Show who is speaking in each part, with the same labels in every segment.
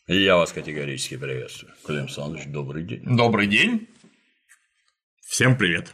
Speaker 1: Я вас категорически приветствую. Клим Александрович, добрый день.
Speaker 2: Добрый день. Всем привет.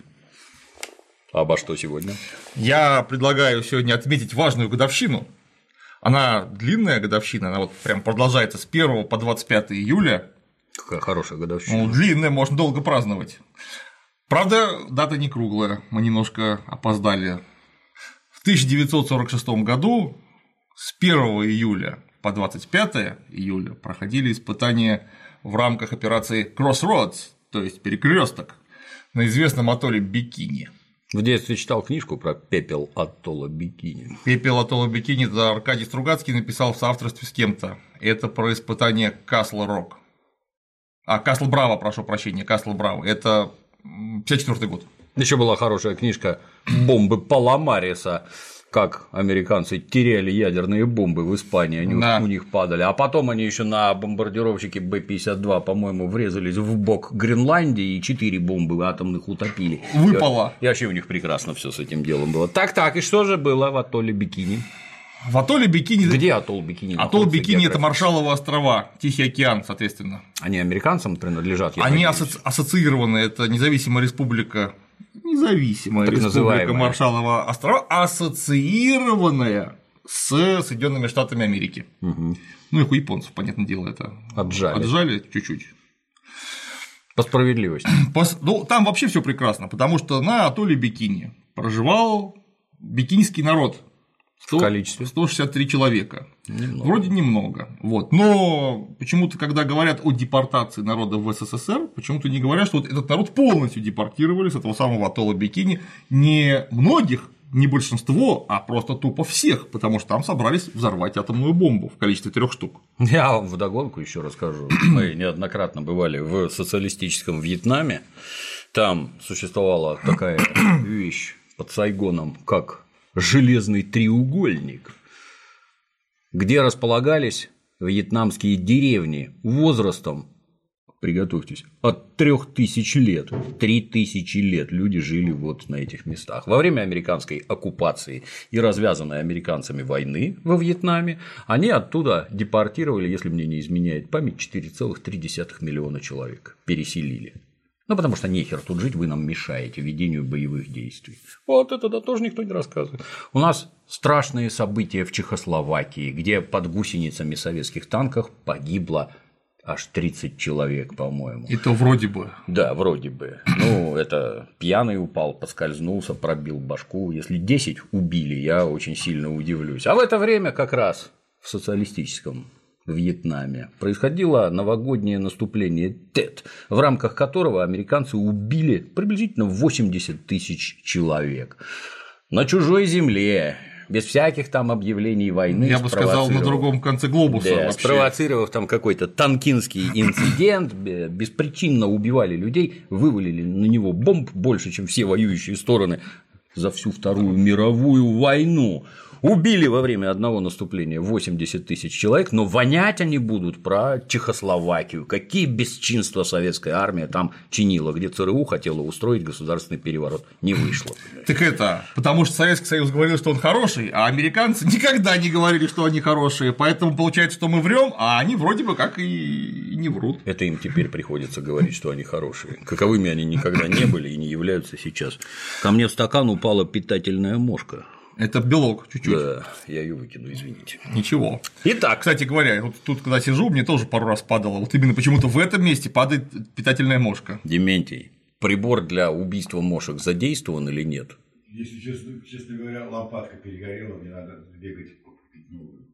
Speaker 1: Обо что сегодня?
Speaker 2: Я предлагаю сегодня отметить важную годовщину. Она длинная годовщина, она вот прям продолжается с 1 по 25 июля.
Speaker 1: Какая хорошая годовщина.
Speaker 2: Ну, длинная, можно долго праздновать. Правда, дата не круглая, мы немножко опоздали. В 1946 году с 1 июля по 25 июля проходили испытания в рамках операции Crossroads, то есть перекресток, на известном атолле Бикини.
Speaker 1: В детстве читал книжку про пепел атолла Бикини.
Speaker 2: Пепел атолла Бикини, да, Аркадий Стругацкий написал в соавторстве с кем-то. Это про испытание Касл-Рок. Касл Браво, прошу прощения, Касл Браво. Это 54 год.
Speaker 1: Еще была хорошая книжка «Бомбы Паламариса», как американцы теряли ядерные бомбы в Испании, они у них падали, а потом они еще на бомбардировщике Б-52, по-моему, врезались в бок Гренландии и 4 бомбы атомных утопили.
Speaker 2: Выпало.
Speaker 1: И вообще у них прекрасно все с этим делом было. Так, и что же было в атолле Бикини?
Speaker 2: В атолле Бикини.
Speaker 1: Где атолл Бикини?
Speaker 2: Атолл Бикини – это Маршалловы острова, Тихий океан, соответственно.
Speaker 1: Они американцам принадлежат?
Speaker 2: Они ассоциированы, это независимая республика. Независимая
Speaker 1: так
Speaker 2: республика Маршалловы острова, ассоциированная с Соединенными Штатами Америки.
Speaker 1: Угу.
Speaker 2: Ну, их у японцев, понятное дело, это отжали чуть-чуть.
Speaker 1: По справедливости.
Speaker 2: Ну, там вообще все прекрасно, потому что на атолле Бикини проживал бикинский народ.
Speaker 1: В количестве
Speaker 2: 163 человека.
Speaker 1: Немного.
Speaker 2: Вроде немного. Вот. Но почему-то, когда говорят о депортации народа в СССР, почему-то не говорят, что вот этот народ полностью депортировали с этого самого атолла Бикини. Не многих, не большинство, а просто тупо всех, потому что там собрались взорвать атомную бомбу в количестве 3 штук.
Speaker 1: Я вам вдогонку еще расскажу. Мы неоднократно бывали в социалистическом Вьетнаме. Там существовала такая вещь под Сайгоном, как железный треугольник, где располагались вьетнамские деревни возрастом, приготовьтесь, от 3000 лет. 3000 лет люди жили вот на этих местах. Во время американской оккупации и развязанной американцами войны во Вьетнаме они оттуда депортировали, если мне не изменяет память, 4,3 миллиона человек переселили. Ну, потому что нехер тут жить, вы нам мешаете ведению боевых действий. Вот это тоже никто не рассказывает. У нас страшные события в Чехословакии, где под гусеницами советских танков погибло аж 30 человек, по-моему.
Speaker 2: Это вроде бы.
Speaker 1: Да, вроде бы. Ну, это пьяный упал, поскользнулся, пробил башку. Если 10 убили, я очень сильно удивлюсь. А в это время как раз в социалистическом Вьетнаме происходило новогоднее наступление ТЭТ, в рамках которого американцы убили приблизительно 80 тысяч человек на чужой земле, без всяких там объявлений войны.
Speaker 2: Я бы сказал, на другом конце глобуса.
Speaker 1: Да, спровоцировав там какой-то танкинский инцидент, беспричинно убивали людей, вывалили на него бомб больше, чем все воюющие стороны за всю Вторую мировую войну. Убили во время одного наступления 80 тысяч человек, но вонять они будут про Чехословакию. Какие бесчинства советская армия там чинила, где ЦРУ хотела устроить государственный переворот. Не вышло.
Speaker 2: Так это потому что Советский Союз говорил, что он хороший, а американцы никогда не говорили, что они хорошие. Поэтому получается, что мы врем, а они вроде бы как и не врут.
Speaker 1: Это им теперь приходится говорить, что они хорошие. Каковыми они никогда не были и не являются сейчас. Ко мне в стакан упала питательная мошка.
Speaker 2: Это белок чуть-чуть.
Speaker 1: Да, я ее выкину, извините.
Speaker 2: Ничего.
Speaker 1: Итак,
Speaker 2: кстати говоря, вот тут, когда сижу, мне тоже пару раз падало. Вот именно почему-то в этом месте падает питательная мошка.
Speaker 1: Дементий, прибор для убийства мошек задействован или нет?
Speaker 3: Если честно говоря, лопатка перегорела, мне надо бегать купить новую.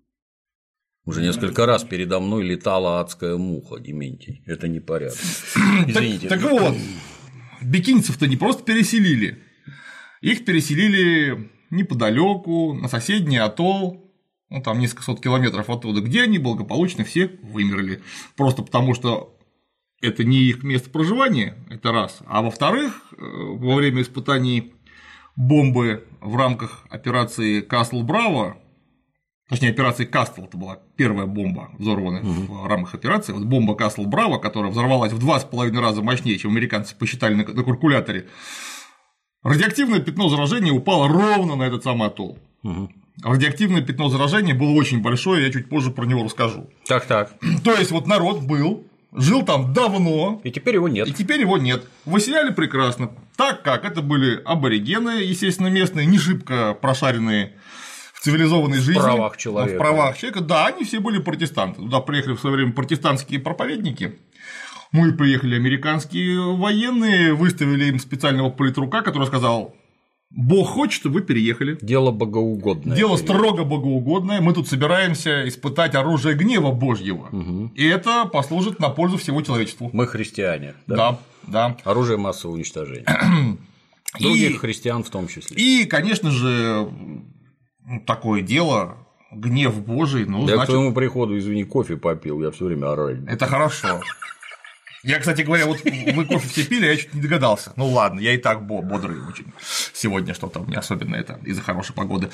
Speaker 1: Уже несколько раз передо мной летала адская муха, Дементий. Это не порядок. Извините.
Speaker 2: Так вот, бикинцев-то не просто переселили. Их переселили неподалеку, на соседний атолл, ну, там несколько сот километров оттуда, где они благополучно все вымерли. Просто потому, что это не их место проживания, это раз. А во-вторых, во время испытаний бомбы в рамках операции Касл Браво, точнее, операции Кастл, это была первая бомба, взорванная в рамках операции, вот бомба Касл Браво, которая взорвалась в 2,5 раза мощнее, чем американцы посчитали на калькуляторе. Радиоактивное пятно заражения упало ровно на этот самый атолл. радиоактивное пятно заражения было очень большое, я чуть позже про него расскажу.
Speaker 1: Так.
Speaker 2: То есть, вот народ жил там давно,
Speaker 1: И теперь его нет.
Speaker 2: и теперь его нет. Выселяли прекрасно, так как это были аборигены, естественно, местные, не шибко прошаренные в цивилизованной жизни.
Speaker 1: В правах человека.
Speaker 2: В правах человека, да, они все были протестанты. Туда приехали в свое время протестантские проповедники. Ну и приехали американские военные, выставили им специального политрука, который сказал: Бог хочет, чтобы вы переехали.
Speaker 1: Дело богоугодное.
Speaker 2: Дело строго богоугодное. Мы тут собираемся испытать оружие гнева Божьего. И это послужит на пользу всему человечеству.
Speaker 1: Мы христиане.
Speaker 2: Да.
Speaker 1: Оружие массового уничтожения. Других христиан в том числе.
Speaker 2: И, конечно же, такое дело, гнев Божий,
Speaker 1: Я к
Speaker 2: значит,
Speaker 1: твоему приходу, извини, кофе попил, я все время орать.
Speaker 2: это хорошо. Я, кстати говоря, вот вы кофе все пили, а я чуть не догадался. Ну ладно, я и так бодрый очень. Сегодня что-то у меня особенно это из-за хорошей погоды.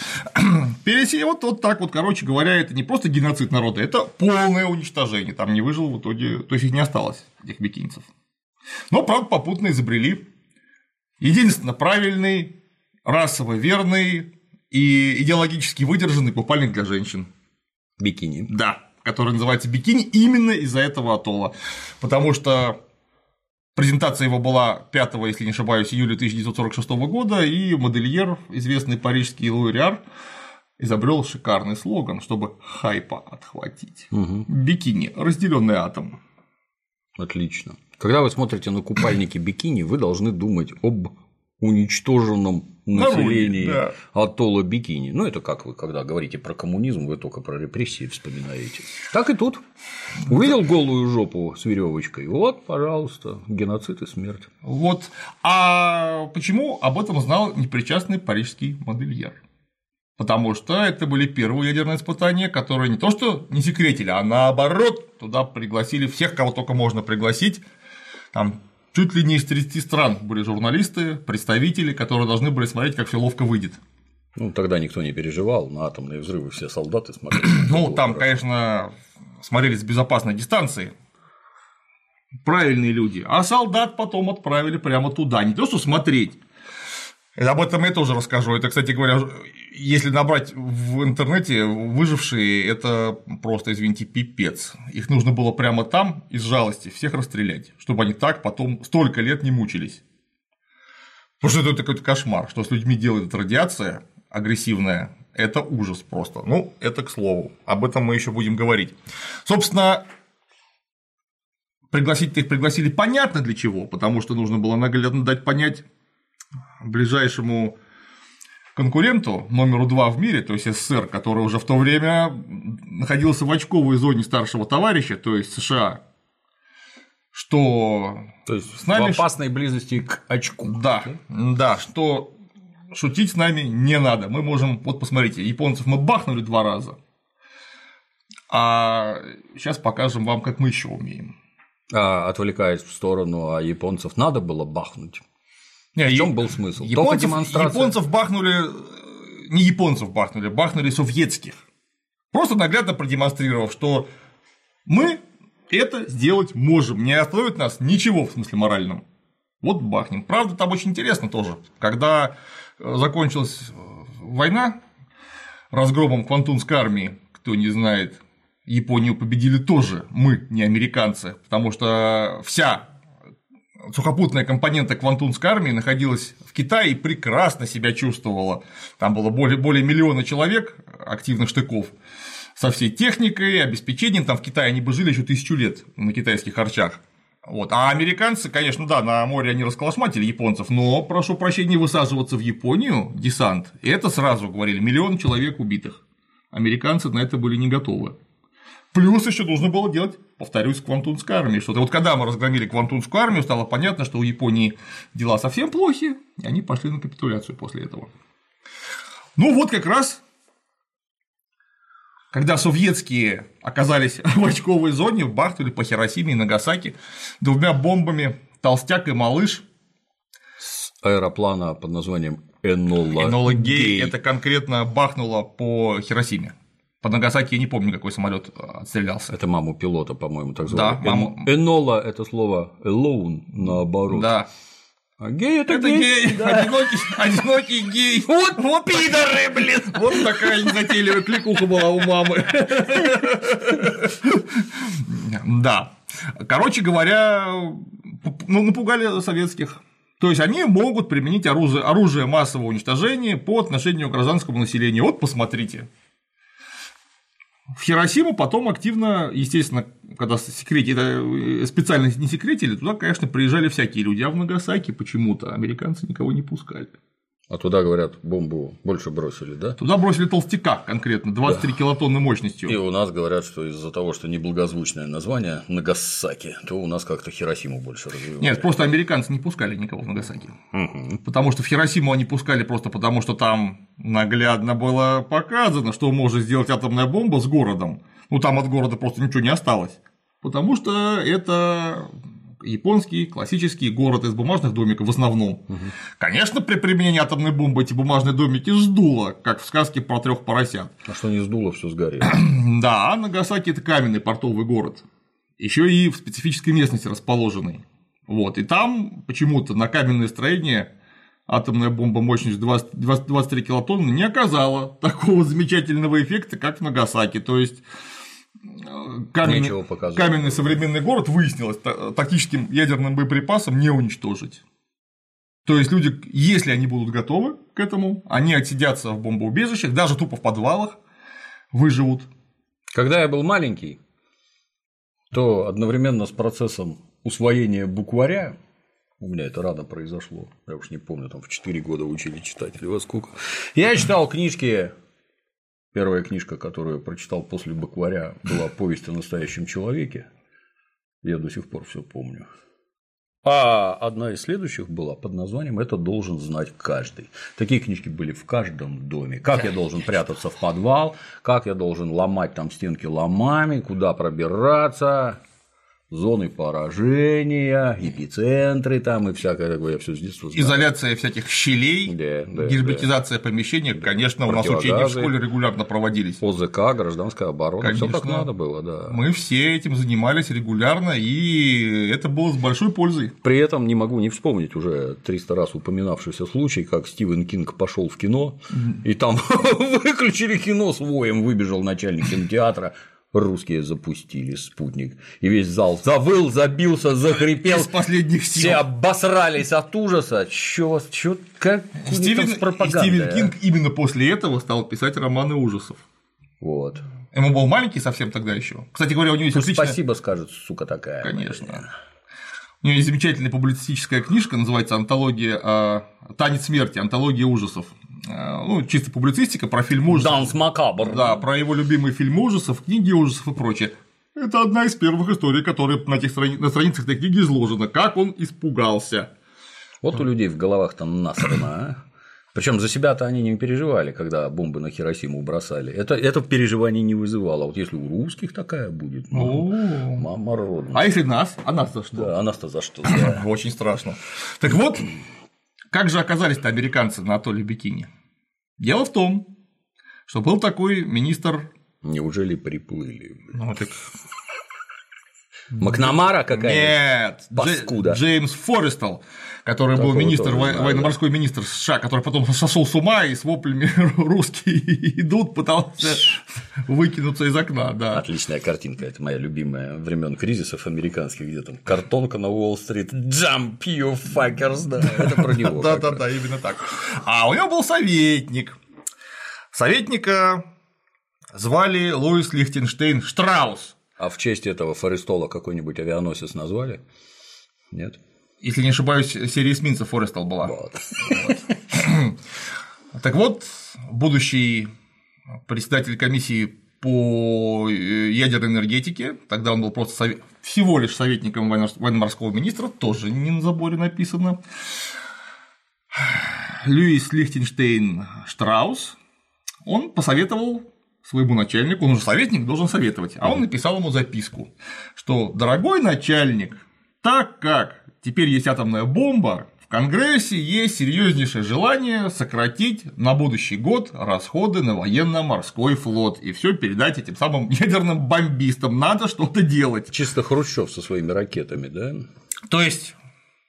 Speaker 2: Вот так вот, короче говоря, это не просто геноцид народа, это полное уничтожение. Там не выжил в итоге, то есть их не осталось, этих бикинцев. Но, правда, попутно изобрели единственно правильный, расово верный и идеологически выдержанный купальник для женщин.
Speaker 1: Бикини.
Speaker 2: Да, который называется бикини именно из-за этого атолла. Потому что презентация его была 5, если не ошибаюсь, июля 1946 года, и модельер, известный парижский Луи Ряр, изобрел шикарный слоган, чтобы хайпа отхватить. Бикини, разделенный атом.
Speaker 1: Отлично. Когда вы смотрите на купальники бикини, вы должны думать об уничтоженном населении атолла Бикини. Ну, это как вы, когда говорите про коммунизм, вы только про репрессии вспоминаете. Так и тут. Увидел голую жопу с веревочкой. Вот, пожалуйста, геноцид и смерть.
Speaker 2: Вот. А почему об этом знал непричастный парижский модельер? Потому что это были первые ядерные испытания, которые не то что не секретили, а наоборот, туда пригласили всех, кого только можно пригласить. Там чуть ли не из 30 стран были журналисты, представители, которые должны были смотреть, как все ловко выйдет.
Speaker 1: Ну, тогда никто не переживал, на атомные взрывы все солдаты смотрели.
Speaker 2: Ну, там, конечно, смотрели с безопасной дистанции. Правильные люди. А солдат потом отправили прямо туда. Не то, что смотреть. Об этом я тоже расскажу. Это, кстати говоря, если набрать в интернете выжившие, это просто, извините, пипец. Их нужно было прямо там из жалости всех расстрелять, чтобы они так потом столько лет не мучились. Потому что это какой-то кошмар, что с людьми делает эта радиация агрессивная, это ужас просто. Ну, это к слову. Об этом мы еще будем говорить. Собственно, пригласить-то их пригласили понятно для чего, потому что нужно было наглядно дать понять ближайшему конкуренту номеру 2 в мире, то есть СССР, который уже в то время находился в очковой зоне старшего товарища, то есть США, что
Speaker 1: То есть
Speaker 2: с нами
Speaker 1: в опасной близости к очку.
Speaker 2: Да, что шутить с нами не надо. Мы можем, вот посмотрите, японцев мы бахнули 2 раза, а сейчас покажем вам, как мы еще умеем.
Speaker 1: Отвлекаясь в сторону, а японцев надо было бахнуть.
Speaker 2: Не,
Speaker 1: в чем был смысл? Только демонстрация.
Speaker 2: Японцев бахнули, не японцев бахнули советских. Просто наглядно продемонстрировав, что мы это сделать можем, не остановит нас ничего в смысле моральном. Вот бахнем. Правда, там очень интересно тоже. Когда закончилась война разгромом Квантунской армии, кто не знает, Японию победили тоже мы, не американцы, потому что вся сухопутная компонента Квантунской армии находилась в Китае и прекрасно себя чувствовала. Там было более 1 миллиона человек, активных штыков, со всей техникой, обеспечением. Там в Китае они бы жили еще 1000 лет на китайских харчах. Вот. А американцы, конечно, да, на море они расколошматили японцев, но, прошу прощения, высаживаться в Японию, десант, это сразу говорили, 1 миллион человек убитых. Американцы на это были не готовы. Плюс еще нужно было делать, повторюсь, Квантунской армии. Что-то вот когда мы разгромили Квантунскую армию, стало понятно, что у Японии дела совсем плохи, и они пошли на капитуляцию после этого. Ну вот как раз, когда советские оказались в очковой зоне, бахнули по Хиросиме и Нагасаки 2 бомбами «Толстяк» и «Малыш».
Speaker 1: С аэроплана под названием Энола.
Speaker 2: Энола Гей это конкретно бахнуло по Хиросиме. По Нагасаки я не помню, какой самолет отстрелялся.
Speaker 1: Это маму пилота, по-моему, так звали.
Speaker 2: Да, маму.
Speaker 1: Энола – это слово alone, наоборот.
Speaker 2: Да.
Speaker 1: А гей это
Speaker 2: Это
Speaker 1: гей.
Speaker 2: гей, одинокий гей.
Speaker 1: Вот пидоры, блин.
Speaker 2: Вот такая незатейливая кликуха была у мамы. Да. Короче говоря, напугали советских. То есть они могут применить оружие массового уничтожения по отношению к гражданскому населению. Вот посмотрите. В Хиросиму потом активно, естественно, когда специально не секретили, туда, конечно, приезжали всякие люди, а в Нагасаки почему-то американцы никого не пускали.
Speaker 1: А туда, говорят, бомбу больше бросили, да?
Speaker 2: Туда бросили толстяка конкретно, 23 килотонны мощностью.
Speaker 1: И у нас говорят, что из-за того, что неблагозвучное название Нагасаки, то у нас как-то Хиросиму больше развивали.
Speaker 2: Нет, просто американцы не пускали никого в Нагасаки. Потому что в Хиросиму они пускали просто потому, что там наглядно было показано, что может сделать атомная бомба с городом. Ну, там от города просто ничего не осталось. Потому что это японский классический город из бумажных домиков в основном. Конечно, при применении атомной бомбы эти бумажные домики сдуло, как в сказке про 3 поросят.
Speaker 1: А что не сдуло, все сгорело.
Speaker 2: Да, а Нагасаки – это каменный портовый город, еще и в специфической местности расположенный. Вот, и там почему-то на каменное строение атомная бомба мощностью 23 килотонны не оказала такого замечательного эффекта, как в Нагасаки. То есть каменный современный город, выяснилось, тактическим ядерным боеприпасом не уничтожить. То есть люди, если они будут готовы к этому, они отсидятся в бомбоубежищах, даже тупо в подвалах выживут.
Speaker 1: Когда я был маленький, то одновременно с процессом усвоения букваря, у меня это рано произошло, я уж не помню, там в 4 года учили читать или во сколько, я читал книжки. Первая книжка, которую я прочитал после букваря, была «Повесть о настоящем человеке». Я до сих пор все помню. А одна из следующих была под названием «Это должен знать каждый». Такие книжки были в каждом доме. Как я должен прятаться в подвал, как я должен ломать там стенки ломами, куда пробираться, зоны поражения, эпицентры там и всякое такое, я все с детства знаю.
Speaker 2: Изоляция всяких щелей, герметизация помещения, конечно, у нас учения в школе регулярно проводились.
Speaker 1: ОЗК, гражданская оборона, все как надо было, да.
Speaker 2: Мы все этим занимались регулярно, и это было с большой пользой.
Speaker 1: При этом не могу не вспомнить уже 300 раз упоминавшийся случай, как Стивен Кинг пошел в кино, и там выключили кино с воем, выбежал начальник кинотеатра. Русские запустили спутник, и весь зал завыл, забился, захрипел.
Speaker 2: Из последних сил.
Speaker 1: Все обосрались от ужаса. Как
Speaker 2: Стивен Кинг именно после этого стал писать романы ужасов.
Speaker 1: Вот.
Speaker 2: Ему был маленький совсем тогда еще. Кстати говоря, у него есть отличная...
Speaker 1: Спасибо скажет, сука такая.
Speaker 2: Конечно. У него есть замечательная публицистическая книжка, называется «Антология «Танец смерти», антология ужасов». Ну, чисто публицистика про фильм ужасов.
Speaker 1: Данс Макабр.
Speaker 2: Да, про его любимый фильм ужасов, книги ужасов и прочее. Это одна из первых историй, которая на страницах этой книги изложена. Как он испугался.
Speaker 1: Вот у людей в головах там насрано, а? Причем за себя-то они не переживали, когда бомбы на Хиросиму бросали. Это переживание не вызывало. Вот если у русских такая будет, мама родная.
Speaker 2: А если нас? А нас-то что?
Speaker 1: Да, а нас-то за что?
Speaker 2: Очень страшно. Так вот, как же оказались-то американцы на атолле Бикини? Дело в том, что был такой министр.
Speaker 1: Неужели приплыли?
Speaker 2: Ну, так...
Speaker 1: Макнамара какая-то?
Speaker 2: Нет,
Speaker 1: паскуда.
Speaker 2: Джеймс Форестелл, который был министр, военно-морской министр США, который потом сошел с ума и с воплями «русские идут» пытался выкинуться из окна. Да.
Speaker 1: Отличная картинка, это моя любимая времен кризисов американских, где там картонка на Уолл-стрит, jump you fuckers, да, это про него.
Speaker 2: Да, именно так. А у него был советник. Советника звали Луис Лихтенштейн Штраус.
Speaker 1: А в честь этого Форестолла какой-нибудь авианосец назвали? Нет?
Speaker 2: Если не ошибаюсь, серия эсминцев Форестелл была.
Speaker 1: Вот.
Speaker 2: Так вот, будущий председатель комиссии по ядерной энергетике, тогда он был просто всего лишь советником военно-морского министра, тоже не на заборе написано, Луис Лихтенштейн Штраус, он посоветовал своему начальнику, он уже советник, должен советовать, а он написал ему записку, что дорогой начальник, так как теперь есть атомная бомба, в Конгрессе есть серьезнейшее желание сократить на будущий год расходы на военно-морской флот и все передать этим самым ядерным бомбистам. Надо что-то делать.
Speaker 1: Чисто Хрущев со своими ракетами, да?
Speaker 2: То есть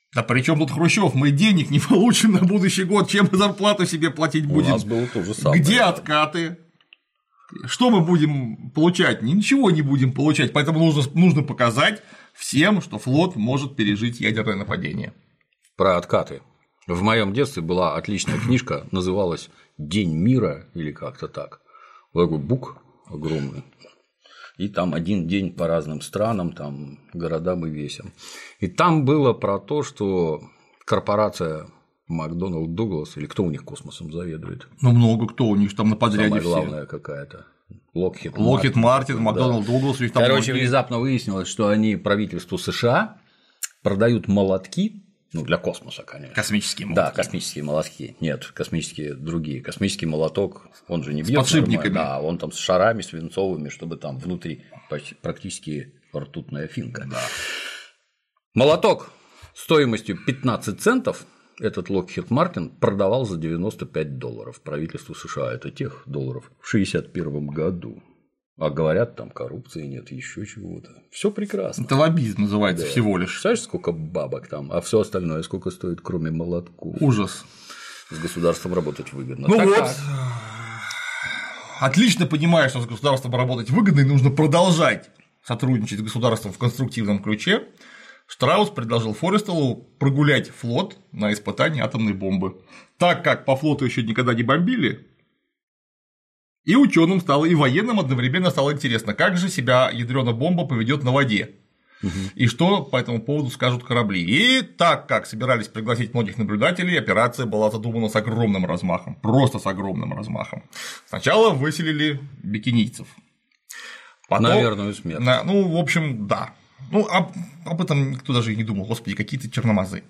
Speaker 2: Да при чем тут Хрущев? Мы денег не получим на будущий год, чем мы зарплату себе платить будем?
Speaker 1: У нас было то же самое.
Speaker 2: Где откаты? Что мы будем получать? Ничего не будем получать, поэтому нужно показать всем, что флот может пережить ядерное нападение.
Speaker 1: Про откаты. В моем детстве была отличная книжка, называлась «День мира» или как-то так. Вот такой бук огромный. И там один день по разным странам, там городам и весям. И там было про то, что корпорация Макдоналд Дуглас, или кто у них космосом заведует?
Speaker 2: Ну, много кто, у них там на подряде
Speaker 1: Самая
Speaker 2: все.
Speaker 1: главная какая-то.
Speaker 2: Локхид Мартин, Макдоналд Дуглас.
Speaker 1: Короче, внезапно выяснилось, что они правительству США продают молотки, ну, для космоса, конечно.
Speaker 2: Космические молотки.
Speaker 1: Да, космические молотки. Нет, космические другие. Космический молоток, он же не бьет.
Speaker 2: С подшипниками.
Speaker 1: Да, он там с шарами свинцовыми, чтобы там внутри практически ртутная финка. Да. Молоток стоимостью 15 центов этот Lockheed Martin продавал за $95 правительству США. Это тех долларов в 1961 году. А говорят, там коррупции нет, еще чего-то. Все прекрасно.
Speaker 2: Это лоббизм называется,
Speaker 1: Да.
Speaker 2: всего лишь.
Speaker 1: Знаешь, сколько бабок там, а все остальное сколько стоит, кроме молотков?
Speaker 2: Ужас.
Speaker 1: С государством работать выгодно.
Speaker 2: Ну
Speaker 1: Так,
Speaker 2: вот.
Speaker 1: так.
Speaker 2: Отлично понимаешь, что с государством работать выгодно, и нужно продолжать сотрудничать с государством в конструктивном ключе. Штраус предложил Форестеллу прогулять флот на испытание атомной бомбы. Так как по флоту еще никогда не бомбили, и ученым стало, и военным одновременно стало интересно, как же себя ядрёная бомба поведет на воде. И что по этому поводу скажут корабли. И так как собирались пригласить многих наблюдателей, операция была задумана с огромным размахом. Просто с огромным размахом. Сначала выселили бикинийцев. Потом,
Speaker 1: на верную смерть.
Speaker 2: Ну, в общем, да. Ну, об этом никто даже и не думал. Господи, какие-то черномазы.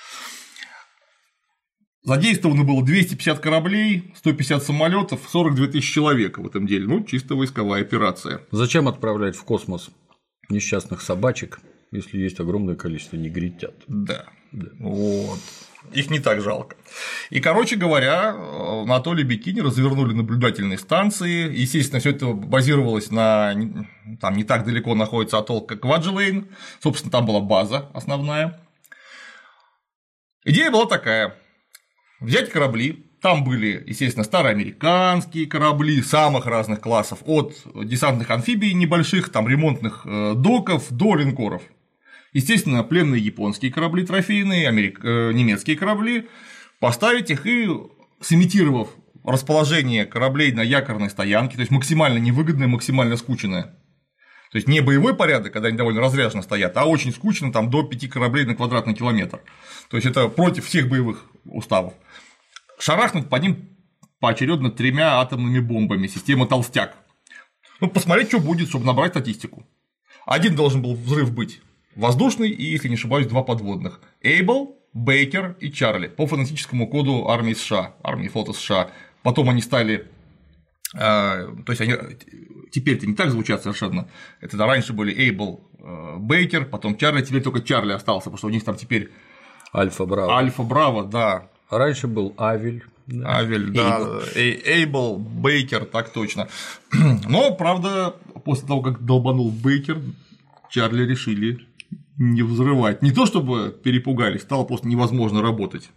Speaker 2: Задействовано было 250 кораблей, 150 самолетов, 42 тысячи человек в этом деле. Ну, чисто войсковая операция.
Speaker 1: Зачем отправлять в космос несчастных собачек, если есть огромное количество негритят?
Speaker 2: Да. Вот. Их не так жалко. И, короче говоря, на атолле Бикини развернули наблюдательные станции. Естественно, все это базировалось на. Там не так далеко находится атолл, как Кваджелейн. Собственно, там была база основная. Идея была такая: взять корабли. Там были, естественно, староамериканские корабли самых разных классов, от десантных амфибий небольших, там ремонтных доков до линкоров. Естественно, пленные японские корабли трофейные, немецкие корабли, поставить их и, сымитировав расположение кораблей на якорной стоянке, то есть максимально невыгодное, максимально скученное. То есть не боевой порядок, когда они довольно разряженно стоят, а очень скучно, там до 5 кораблей на квадратный километр. То есть это против всех боевых уставов. Шарахнуть по ним поочередно 3 атомными бомбами системы «Толстяк». Ну, посмотреть, что будет, чтобы набрать статистику. Один должен был взрыв быть воздушный и, если не ошибаюсь, 2 подводных. Эйбл, Бейкер и Чарли по фонетическому коду армии США, армии флота США. Потом они стали. То есть они теперь-то не так звучат совершенно. Это раньше были Эйбл, Бейкер, потом Чарли, теперь только Чарли остался, потому что у них там теперь
Speaker 1: Альфа-Браво.
Speaker 2: Альфа-Браво, да.
Speaker 1: А раньше был Авель. Да.
Speaker 2: Авель, да. Эйбл, Бейкер, так точно. Но, правда, после того, как долбанул Бейкер, Чарли решили не взрывать. Не то чтобы перепугались, стало просто невозможно работать.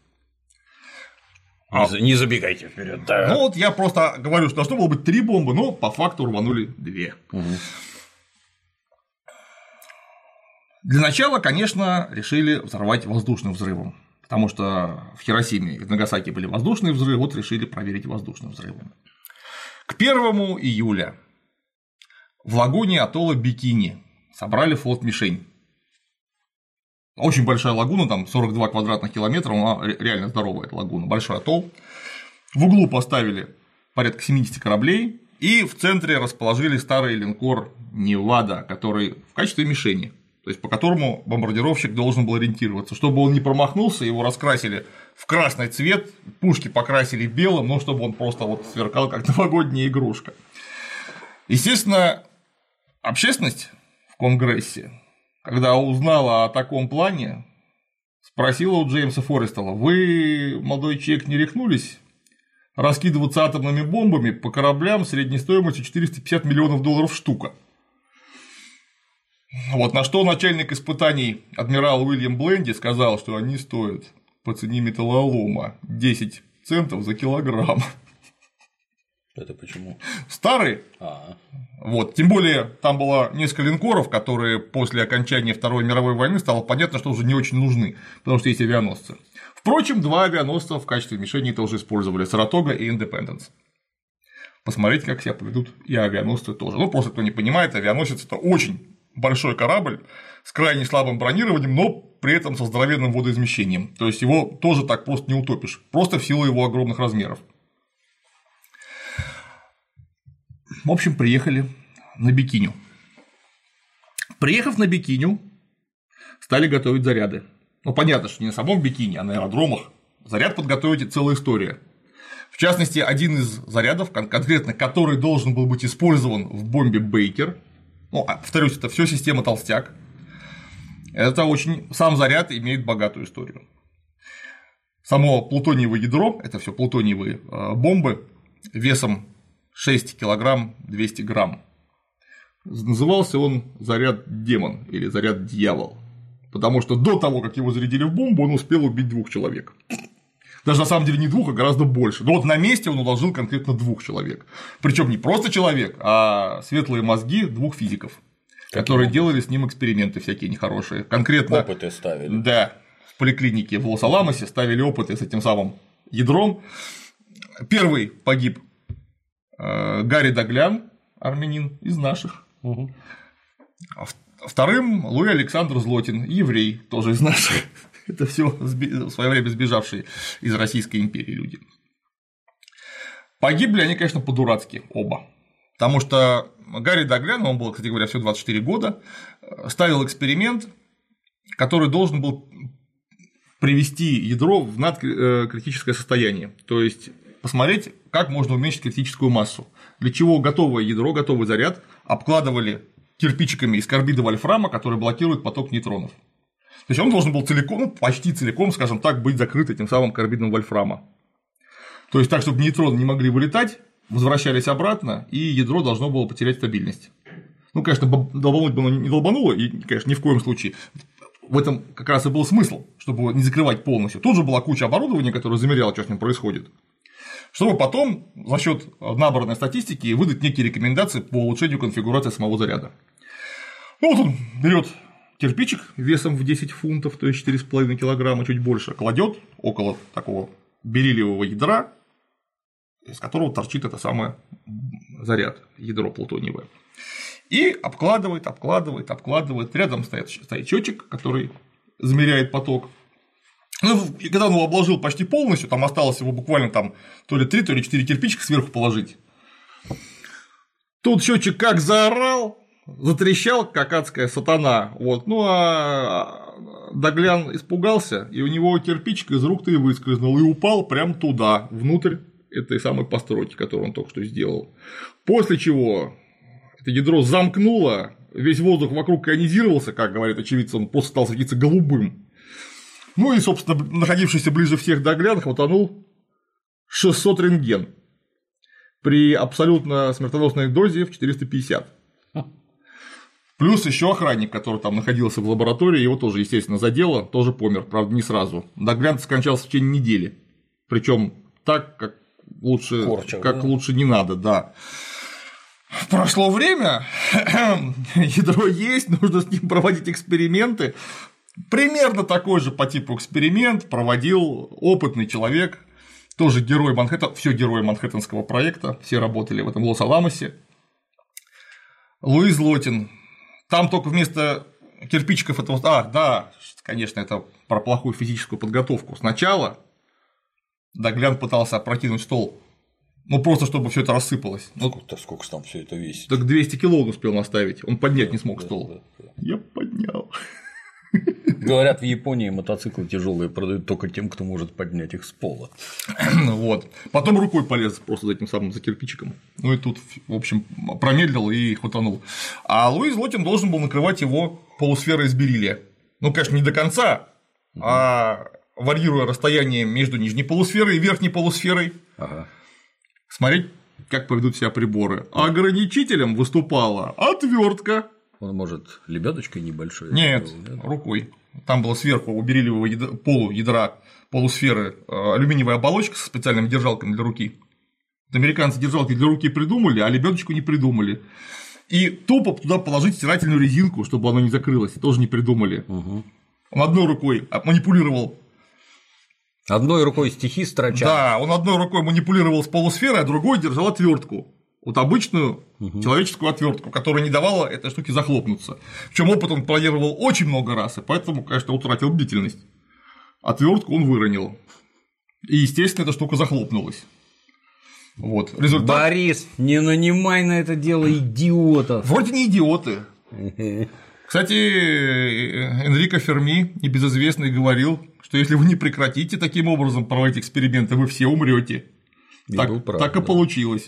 Speaker 1: Не забегайте вперед. Да.
Speaker 2: Ну вот я просто говорю, что должно было быть 3 бомбы, но по факту рванули 2.
Speaker 1: Угу.
Speaker 2: Для начала, конечно, решили взорвать воздушным взрывом. Потому что в Хиросиме и в Нагасаки были воздушные взрывы, вот решили проверить воздушным взрывом. К 1 июля в лагуне атолла Бикини собрали флот-мишень. Очень большая лагуна, там 42 квадратных километра, она реально здоровая, эта лагуна, большой атолл. В углу поставили порядка 70 кораблей, и в центре расположили старый линкор Невада, который в качестве мишени. То есть по которому бомбардировщик должен был ориентироваться. Чтобы он не промахнулся, его раскрасили в красный цвет, пушки покрасили белым, но чтобы он просто вот сверкал, как новогодняя игрушка. Естественно, общественность в Конгрессе, когда узнала о таком плане, спросила у Джеймса Форестелла: вы, молодой человек, не рехнулись раскидываться атомными бомбами по кораблям средней стоимостью $450 миллионов штука? Вот на что начальник испытаний адмирал Уильям Бленди сказал, что они стоят по цене металлолома 10 центов за килограмм.
Speaker 1: Это почему?
Speaker 2: Старые. Вот, тем более там было несколько линкоров, которые после окончания Второй мировой войны стало понятно, что уже не очень нужны, потому что есть авианосцы. Впрочем, 2 авианосца в качестве мишени тоже использовали – Саратога и Индепенденс. Посмотрите, как себя поведут и авианосцы тоже. Ну, просто кто не понимает, авианосец – это очень большой корабль с крайне слабым бронированием, но при этом со здоровенным водоизмещением. То есть его тоже так просто не утопишь, просто в силу его огромных размеров. В общем, приехали на Бикиню. Приехав на Бикиню, стали готовить заряды. Ну, понятно, что не на самом Бикини, а на аэродромах. Заряд подготовить – это целая история. В частности, один из зарядов, конкретно который должен был быть использован в бомбе Бейкер, ну, повторюсь, это все система толстяк, это сам заряд имеет богатую историю. Само плутониевое ядро – это все плутониевые бомбы весом 6 килограмм 200 грамм. Назывался он заряд демон или заряд дьявол, потому что до того, как его зарядили в бомбу, он успел убить 2 человек. Даже на самом деле не 2, а гораздо больше. Но вот на месте он уложил конкретно 2 человек. Причем не просто человек, а светлые мозги 2 физиков, которые делали с ним эксперименты всякие нехорошие. Конкретно
Speaker 1: опыты ставили.
Speaker 2: Да, в поликлинике в Лос-Аламосе ставили опыты с этим самым ядром. Первый погиб Гарри Даглян, армянин из наших. Вторым Луи Александр Злотин, еврей, тоже из наших. Это все в свое время сбежавшие из Российской империи люди. Погибли они, конечно, по-дурацки оба. Потому что Гарри Даглян, он был, кстати говоря, всего 24 года, ставил эксперимент, который должен был привести ядро в надкритическое состояние. То есть посмотреть, как можно уменьшить критическую массу. Для чего готовое ядро, готовый заряд обкладывали кирпичиками из карбида вольфрама, который блокирует поток нейтронов. То есть он должен был целиком, ну, почти целиком, скажем так, быть закрыт этим самым карбидом вольфрама. То есть так, чтобы нейтроны не могли вылетать, возвращались обратно, и ядро должно было потерять стабильность. Ну, конечно, долбануть бы оно не долбануло, и, конечно, ни в коем случае. В этом как раз и был смысл, чтобы его не закрывать полностью. Тут же была куча оборудования, которое замеряло, что с ним происходит. Чтобы потом за счет набранной статистики выдать некие рекомендации по улучшению конфигурации самого заряда. Ну, вот он берет кирпичик весом в 10 фунтов, то есть 4,5 килограмма, чуть больше, кладет около такого бериллиевого ядра, из которого торчит это самое заряд, ядро плутониевое. И обкладывает. Рядом стоит счетчик, который замеряет поток. Ну, и когда он его обложил почти полностью, там осталось его буквально там то ли 3, то ли 4 кирпичика сверху положить. Тут счетчик как заорал, затрещал, как адская сатана. Вот. Ну а Даглян испугался, и у него кирпичик из рук-то и выскользнул, и упал прямо туда, внутрь этой самой постройки, которую он только что сделал. После чего это ядро замкнуло, весь воздух вокруг ионизировался, как говорит очевидцы, он просто стал светиться голубым. Ну и, собственно, находившийся ближе всех Даглян хватанул 600 рентген при абсолютно смертоносной дозе в 450. Плюс еще охранник, который там находился в лаборатории, его тоже, естественно, задело, тоже помер, правда, не сразу. Даглян скончался в течение недели. Причем так, как лучше, лучше не надо, да. Прошло время, ядро есть, нужно с ним проводить эксперименты. Примерно такой же по типу эксперимент проводил опытный человек, тоже герой Манхэттена, все герои Манхэттенского проекта, все работали в этом Лос-Аламосе. Луи Злотин. Там только вместо кирпичиков этого. Да, конечно, это про плохую физическую подготовку. Сначала Даглян пытался опрокинуть стол. Ну, просто чтобы все это рассыпалось.
Speaker 1: Сколько там все это весит?
Speaker 2: Так 200 кило он успел наставить. Он поднять не смог стол. Я поднял.
Speaker 1: Говорят, в Японии мотоциклы тяжелые продают только тем, кто может поднять их с пола.
Speaker 2: Вот. Потом рукой полез просто за этим самым, за кирпичиком. Ну и тут, в общем, промедлил и хватанул. А Луи Злотин должен был накрывать его полусферой из бериллия. Ну, конечно, не до конца, а варьируя расстояние между нижней полусферой и верхней полусферой. Смотреть, как поведут себя приборы. Ограничителем выступала отвертка.
Speaker 1: Он, может, лебедочкой небольшой?
Speaker 2: Нет, рукой. Там было сверху у бериллиевого полуядра, полусферы алюминиевая оболочка со специальными держалками для руки. Американцы держалки для руки придумали, а лебедочку не придумали. И тупо туда положить стирательную резинку, чтобы оно не закрылось, тоже не придумали. Он одной рукой манипулировал.
Speaker 1: Одной рукой стихи строчал.
Speaker 2: Да, он одной рукой манипулировал с полусферой, а другой держал отвертку. Вот обычную человеческую отвертку, которая не давала этой штуке захлопнуться. Причем опыт он планировал очень много раз, и поэтому, конечно, утратил бдительность. Отвертку он выронил. И, естественно, эта штука захлопнулась. Вот. Результат...
Speaker 1: Борис, не нанимай на это дело идиотов.
Speaker 2: Вроде не идиоты. Кстати, Энрико Ферми, небезызвестный, говорил, что если вы не прекратите таким образом проводить эксперименты, вы все умрете. Так и получилось.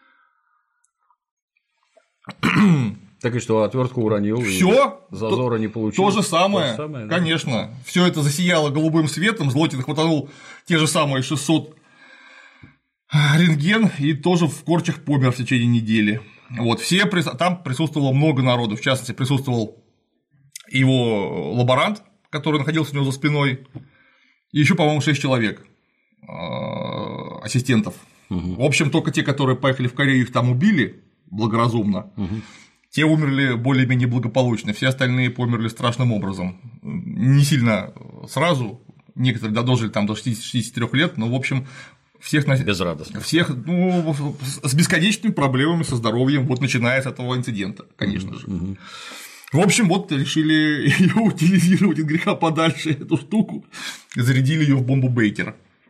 Speaker 1: Так и что, отвертку уронил?
Speaker 2: Все,
Speaker 1: зазора не получил.
Speaker 2: То же самое,
Speaker 1: да?
Speaker 2: Конечно. Все это засияло голубым светом, Злотин хватанул те же самые 600 рентген и тоже в корчах помер в течение недели. Вот, там присутствовало много народу, в частности, присутствовал его лаборант, который находился у него за спиной, и еще, по-моему, 6 человек ассистентов. В общем, только те, которые поехали в Корею, их там убили благоразумно. Те умерли более-менее благополучно, все остальные померли страшным образом. Не сильно сразу, некоторые дожили там до 63 лет, но, в общем, всех
Speaker 1: безрадостно.
Speaker 2: Всех, с бесконечными проблемами со здоровьем, вот начиная с этого инцидента, конечно же. В общем, вот решили ее утилизировать от греха подальше, эту штуку, и зарядили ее в бомбу Бейкера.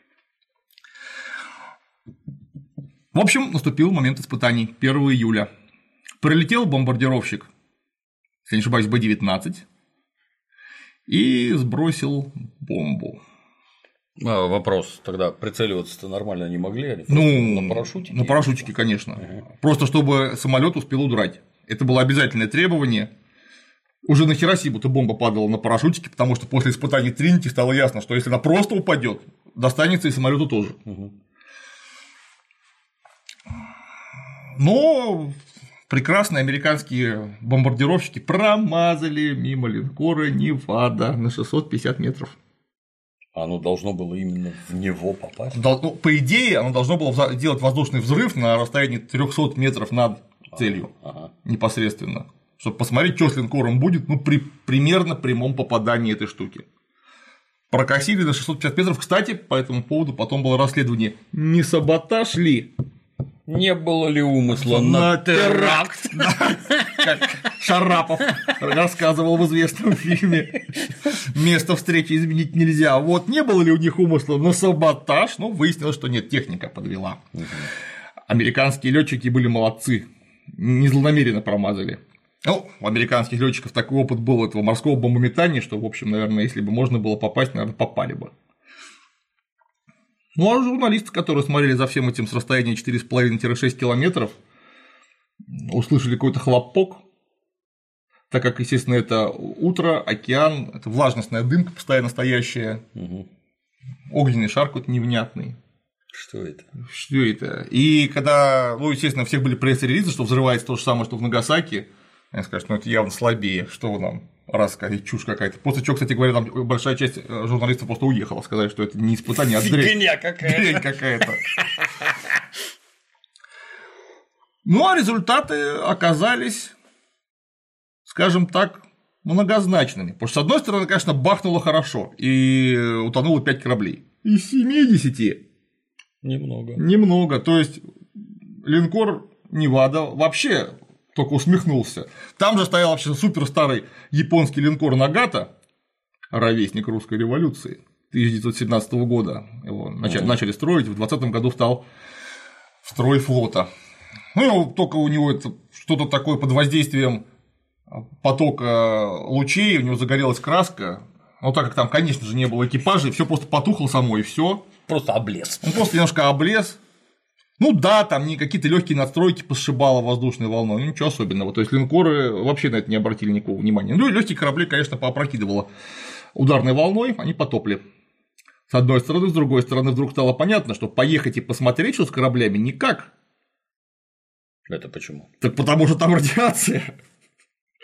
Speaker 2: В общем, наступил момент испытаний 1 июля. Прилетел бомбардировщик, если не ошибаюсь, Б-19, и сбросил бомбу.
Speaker 1: Вопрос, тогда прицеливаться-то нормально не могли? Они на парашютике?
Speaker 2: На парашютике, конечно. Просто чтобы самолет успел удрать. Это было обязательное требование. Уже на Хиросиму-то бомба падала на парашютике, потому что после испытаний Тринити стало ясно, что если она просто упадет, достанется и самолету тоже. Но прекрасные американские бомбардировщики промазали мимо линкора Невада на 650 метров.
Speaker 1: Оно должно было именно в него попасть?
Speaker 2: По идее, оно должно было делать воздушный взрыв на расстоянии 300 метров над целью непосредственно, чтобы посмотреть, что с линкором будет, при примерно прямом попадании этой штуки. Прокосили на 650 метров. Кстати, по этому поводу потом было расследование, не саботаж ли?
Speaker 1: Не было ли умысла на теракт?
Speaker 2: Как Шарапов рассказывал в известном фильме «Место встречи изменить нельзя». Вот не было ли у них умысла на саботаж? Выяснилось, что нет, техника подвела. Американские летчики были молодцы, не злонамеренно промазали. У американских летчиков такой опыт был этого морского бомбометания, что, в общем, наверное, если бы можно было попасть, наверное, попали бы. А журналисты, которые смотрели за всем этим с расстояния 4,5-6 километров, услышали какой-то хлопок, так как, естественно, это утро, океан, это влажностная дымка постоянно стоящая, огненный шар какой-то невнятный.
Speaker 1: Что это?
Speaker 2: Что это? И когда, естественно, у всех были пресс-релизы, что взрывается то же самое, что в Нагасаки, они скажут, это явно слабее, что вы нам рассказываете, чушь какая-то. После чего, кстати говоря, там большая часть журналистов просто уехала, сказали, что это не испытание, а дрянь какая-то. А результаты оказались, скажем так, многозначными. Потому что, с одной стороны, конечно, бахнуло хорошо, и утонуло 5 кораблей. Из 70. Немного. То есть линкор Невада вообще только усмехнулся. Там же стоял вообще супер старый японский линкор Нагата, ровесник русской революции 1917 года. Его начали строить, в 20 году встал в строй флота. Только у него это что-то такое под воздействием потока лучей, у него загорелась краска. Так как там, конечно же, не было экипажей, все просто потухло само, и все.
Speaker 1: Просто облез.
Speaker 2: Он просто немножко облез. Там не какие-то легкие надстройки посшибало воздушной волной, ничего особенного. То есть линкоры вообще на это не обратили никакого внимания. И легкие корабли, конечно, поопрокидывало ударной волной, они потопли. С одной стороны, с другой стороны, вдруг стало понятно, что поехать и посмотреть, что с кораблями, никак.
Speaker 1: Это почему?
Speaker 2: Так потому что там радиация.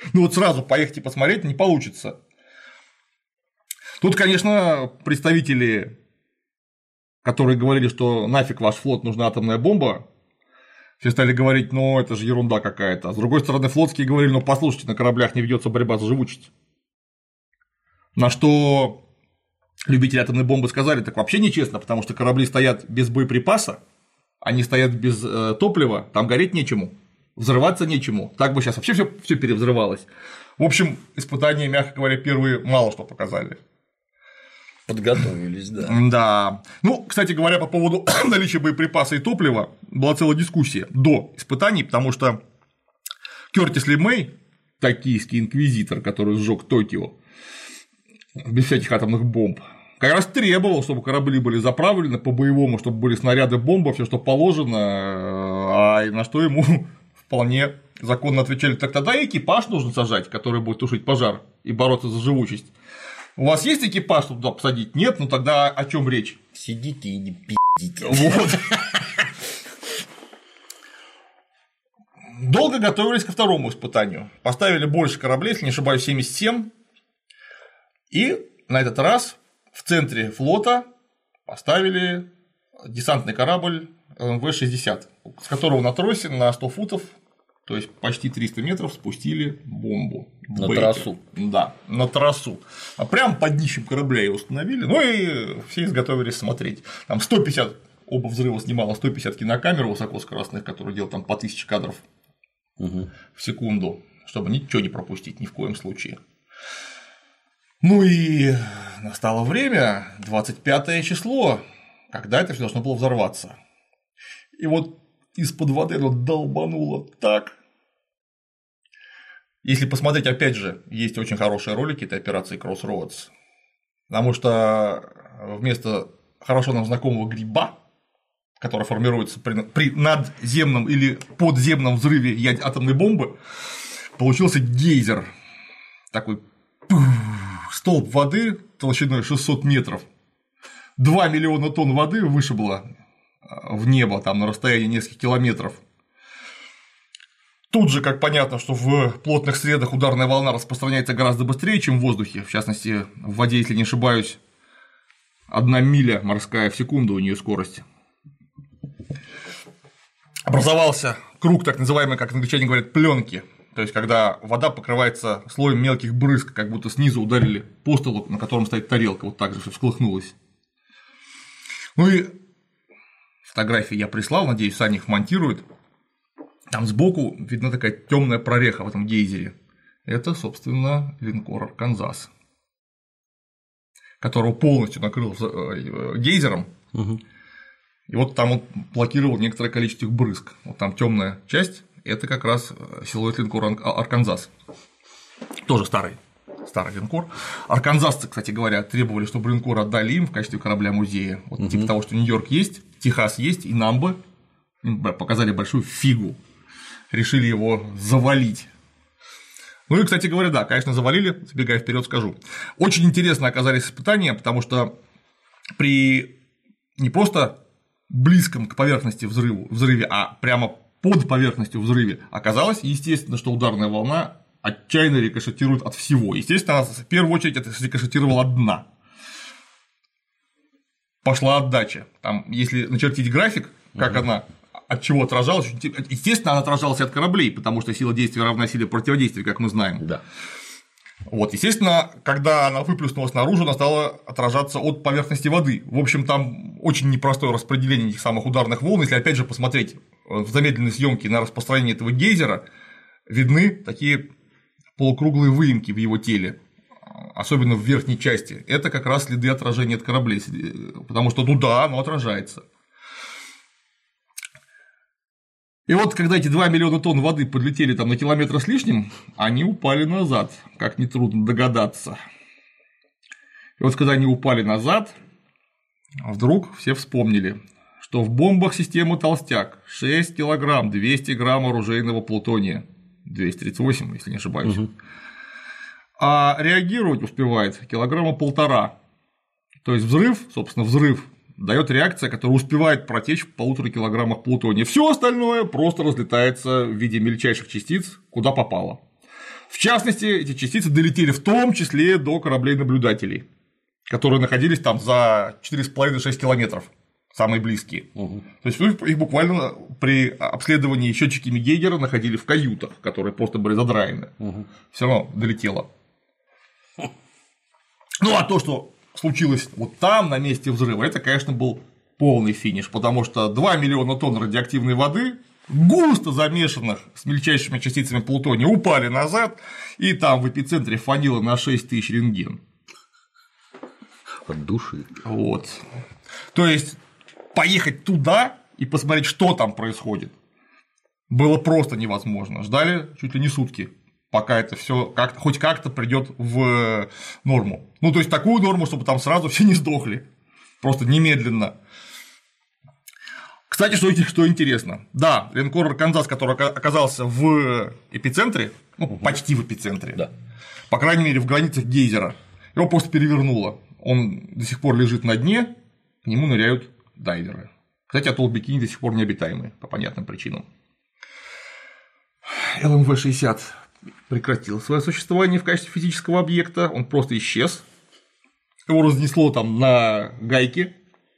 Speaker 2: Ну вот сразу поехать и посмотреть не получится. Тут, конечно, представители, которые говорили, что нафиг ваш флот, нужна атомная бомба, все стали говорить, ну это же ерунда какая-то. А с другой стороны, флотские говорили, ну послушайте, на кораблях не ведется борьба за живучесть. На что любители атомной бомбы сказали, так вообще нечестно, потому что корабли стоят без боеприпаса, они стоят без топлива, там гореть нечему, взрываться нечему. Так бы сейчас вообще все перевзрывалось. В общем, испытания, мягко говоря, первые мало что показали.
Speaker 1: Подготовились, да.
Speaker 2: Да. Ну, кстати говоря, по поводу наличия боеприпаса и топлива была целая дискуссия до испытаний, потому что Кёртис Ли Мэй, токийский инквизитор, который сжег Токио без всяких атомных бомб, как раз требовал, чтобы корабли были заправлены по-боевому, чтобы были снаряды, бомбы, все, что положено, а на что ему вполне законно отвечали, так тогда и экипаж нужно сажать, который будет тушить пожар и бороться за живучесть. У вас есть экипаж, чтобы туда посадить? Нет? Ну тогда о чем речь?
Speaker 1: Сидите и не пиздите.
Speaker 2: Вот. Долго готовились ко второму испытанию. Поставили больше кораблей, если не ошибаюсь, 77. И на этот раз в центре флота поставили десантный корабль ЛМВ-60, с которого на тросе на 100 футов, то есть почти 300 метров, спустили бомбу.
Speaker 1: На трассу.
Speaker 2: Да, на трассу. А прямо под днищем корабля ее установили. Ну и все изготовились смотреть. Там 150, оба взрыва снимало 150 кинокамер высокоскоростных, которые делают там по 1000 кадров в секунду, чтобы ничего не пропустить ни в коем случае. Ну и настало время, 25 число, когда это все должно было взорваться. И вот из-под воды оно долбануло так. Если посмотреть, опять же, есть очень хорошие ролики этой операции Crossroads, потому что вместо хорошо нам знакомого гриба, который формируется при надземном или подземном взрыве атомной бомбы, получился гейзер, такой столб воды толщиной 600 метров, 2 миллиона тонн воды вышибло в небо там на расстоянии нескольких километров. Тут же, как понятно, что в плотных средах ударная волна распространяется гораздо быстрее, чем в воздухе, в частности, в воде, если не ошибаюсь, 1 миля морская в секунду у нее скорость. Образовался круг, так называемый, как англичане говорят, пленки. То есть, когда вода покрывается слоем мелких брызг, как будто снизу ударили по столу, на котором стоит тарелка, вот так же все всколыхнулось. Ну и фотографии я прислал, надеюсь, Саня их монтирует. Там сбоку видна такая темная прореха в этом гейзере. Это, собственно, линкор Арканзас, которого полностью накрыл гейзером. И вот там он блокировал некоторое количество их брызг. Вот там темная часть. Это как раз силуэт линкора Арканзас. Тоже старый линкор. Арканзасцы, кстати говоря, требовали, чтобы линкор отдали им в качестве корабля-музея. Вот типа того, что Нью-Йорк есть, Техас есть, и нам бы показали большую фигу. Решили его завалить. Ну и, кстати говоря, да, конечно, завалили, забегая вперед, скажу. Очень интересно оказались испытания, потому что при не просто близком к поверхности взрыве, а прямо под поверхностью взрыве оказалось, естественно, что ударная волна отчаянно рикошетирует от всего. Естественно, в первую очередь это рикошетировало от дна. Пошла отдача. Там, если начертить график, как она от чего отражалась, естественно, она отражалась от кораблей, потому что сила действия равна силе противодействия, как мы знаем.
Speaker 1: Да.
Speaker 2: Вот, естественно, когда она выплюснулась наружу, она стала отражаться от поверхности воды. В общем, там очень непростое распределение этих самых ударных волн. Если опять же посмотреть в замедленной съемке на распространение этого гейзера, видны такие полукруглые выемки в его теле, особенно в верхней части. Это как раз следы отражения от кораблей, потому что, ну да, оно отражается. И вот, когда эти 2 миллиона тонн воды подлетели там на километр с лишним, они упали назад, как нетрудно догадаться. И вот, когда они упали назад, вдруг все вспомнили, что в бомбах системы «Толстяк» 6 килограмм 200 грамм оружейного плутония, 238, если не ошибаюсь, а реагировать успевает 1,5 килограмма. То есть взрыв дает реакция, которая успевает протечь в 1,5 килограммах плутония. Все остальное просто разлетается в виде мельчайших частиц, куда попало. В частности, эти частицы долетели в том числе до кораблей-наблюдателей, которые находились там за 4,5-6 километров, самые близкие. То есть их буквально при обследовании счетчиками Гейгера находили в каютах, которые просто были задраены. Все равно долетело. Ну а то, что случилось вот там, на месте взрыва, это, конечно, был полный финиш, потому что 2 миллиона тонн радиоактивной воды, густо замешанных с мельчайшими частицами плутония, упали назад, и там в эпицентре фанило на 6000 рентген.
Speaker 1: От души.
Speaker 2: Вот. То есть поехать туда и посмотреть, что там происходит, было просто невозможно. Ждали чуть ли не сутки, пока это все хоть как-то придет в норму. Ну, то есть такую норму, чтобы там сразу все не сдохли. Просто немедленно. Кстати, что интересно. Да, линкор «Арканзас», который оказался в эпицентре, ну, почти в эпицентре,
Speaker 1: Да.
Speaker 2: по крайней мере, в границах гейзера, его просто перевернуло. Он до сих пор лежит на дне, к нему ныряют дайверы. Кстати, атолл Бикини до сих пор необитаемый, по понятным причинам. ЛМВ-60 прекратил свое существование в качестве физического объекта, он просто исчез. Его разнесло там на гайки.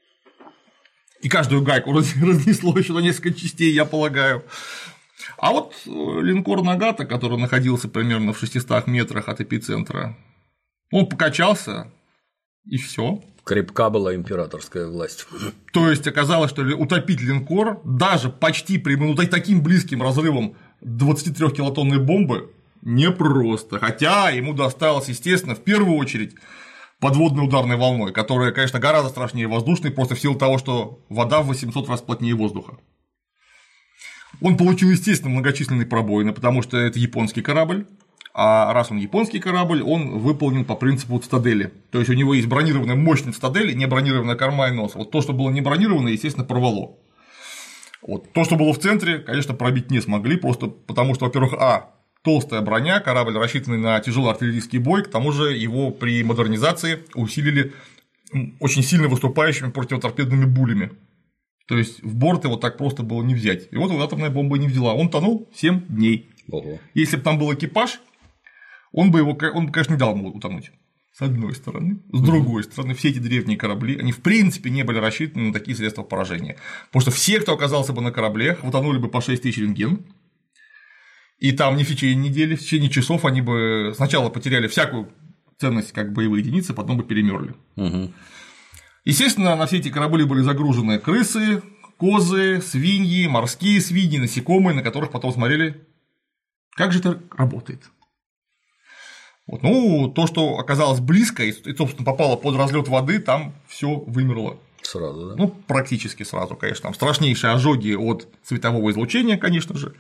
Speaker 2: И каждую гайку разнесло еще на несколько частей, я полагаю. А вот линкор «Нагата», который находился примерно в 600 метрах от эпицентра, он покачался, и все.
Speaker 1: Крепка была императорская власть.
Speaker 2: То есть оказалось, что утопить линкор даже почти при таким близким разрывом 23 килотонной бомбы непросто. Хотя ему досталось, естественно, в первую очередь подводной ударной волной, которая, конечно, гораздо страшнее воздушной, просто в силу того, что вода в 800 раз плотнее воздуха. Он получил, естественно, многочисленные пробоины, потому что это японский корабль, а раз он японский корабль, он выполнен по принципу цитадели. То есть у него есть бронированная мощная цитадель, не бронированная корма и нос. Вот то, что было не бронировано, естественно, порвало. Вот. То, что было в центре, конечно, пробить не смогли, просто потому что, во-первых, толстая броня, корабль, рассчитанный на тяжелый артиллерийский бой, к тому же его при модернизации усилили очень сильно выступающими противоторпедными булями. То есть в борт его так просто было не взять. И вот атомная бомба не взяла. Он тонул 7 дней.
Speaker 1: Ого.
Speaker 2: Если бы там был экипаж, он, конечно, не дал ему утонуть. С одной стороны. С другой стороны, все эти древние корабли, они в принципе не были рассчитаны на такие средства поражения. Потому что все, кто оказался бы на корабле, утонули бы по 6000 рентген. И там не в течение недели, в течение часов они бы сначала потеряли всякую ценность как боевые единицы, потом бы перемерли. Естественно, на все эти корабли были загружены крысы, козы, свиньи, морские свиньи, насекомые, на которых потом смотрели, как же это работает. Вот. Ну, то, что оказалось близко и, собственно, попало под разлет воды, там все вымерло.
Speaker 1: Сразу, да?
Speaker 2: Ну, практически сразу, конечно. Там страшнейшие ожоги от светового излучения, конечно же.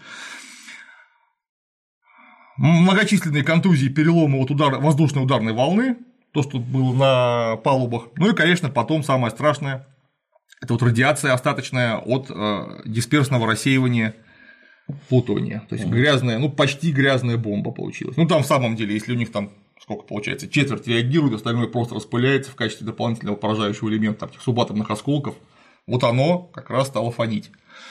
Speaker 2: Многочисленные контузии, переломы от воздушной ударной волны, то, что было на палубах. Ну и, конечно, потом самое страшное – это вот радиация остаточная от дисперсного рассеивания плутония. То есть грязная, ну почти грязная бомба получилась. Ну там в самом деле, если у них там сколько получается, четверть реагирует, остальное просто распыляется в качестве дополнительного поражающего элемента таких субатомных осколков, вот оно как раз стало фонить.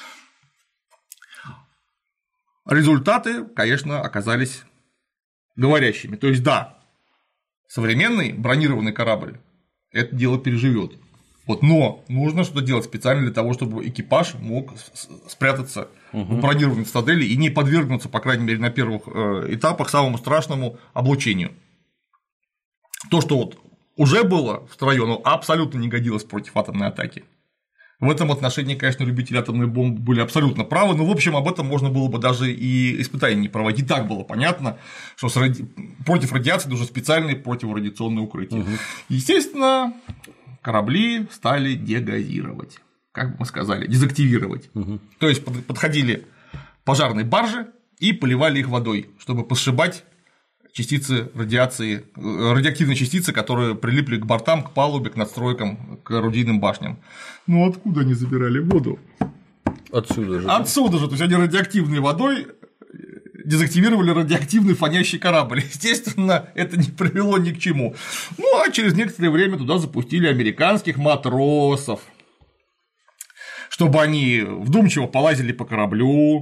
Speaker 2: Результаты, конечно, оказались говорящими. То есть, да, современный бронированный корабль это дело переживет. Вот, но нужно что-то делать специально для того, чтобы экипаж мог спрятаться в бронированной цитадели и не подвергнуться, по крайней мере, на первых этапах самому страшному облучению. То, что вот уже было в строю, оно абсолютно не годилось против атомной атаки. В этом отношении, конечно, любители атомной бомбы были абсолютно правы, но, в общем, об этом можно было бы даже и испытания не проводить. И так было понятно, что против радиации нужно специальные противорадиационные укрытия. Естественно, корабли стали дегазировать, как бы мы сказали, дезактивировать. То есть подходили пожарные баржи и поливали их водой, чтобы посшибать частицы радиации, радиоактивные частицы, которые прилипли к бортам, к палубе, к надстройкам, к орудийным башням. Ну откуда они забирали воду?
Speaker 1: Отсюда же.
Speaker 2: Отсюда же, то есть они радиоактивной водой дезактивировали радиоактивный фонящий корабль. Естественно, это не привело ни к чему. Ну, а через некоторое время туда запустили американских матросов, чтобы они вдумчиво полазили по кораблю,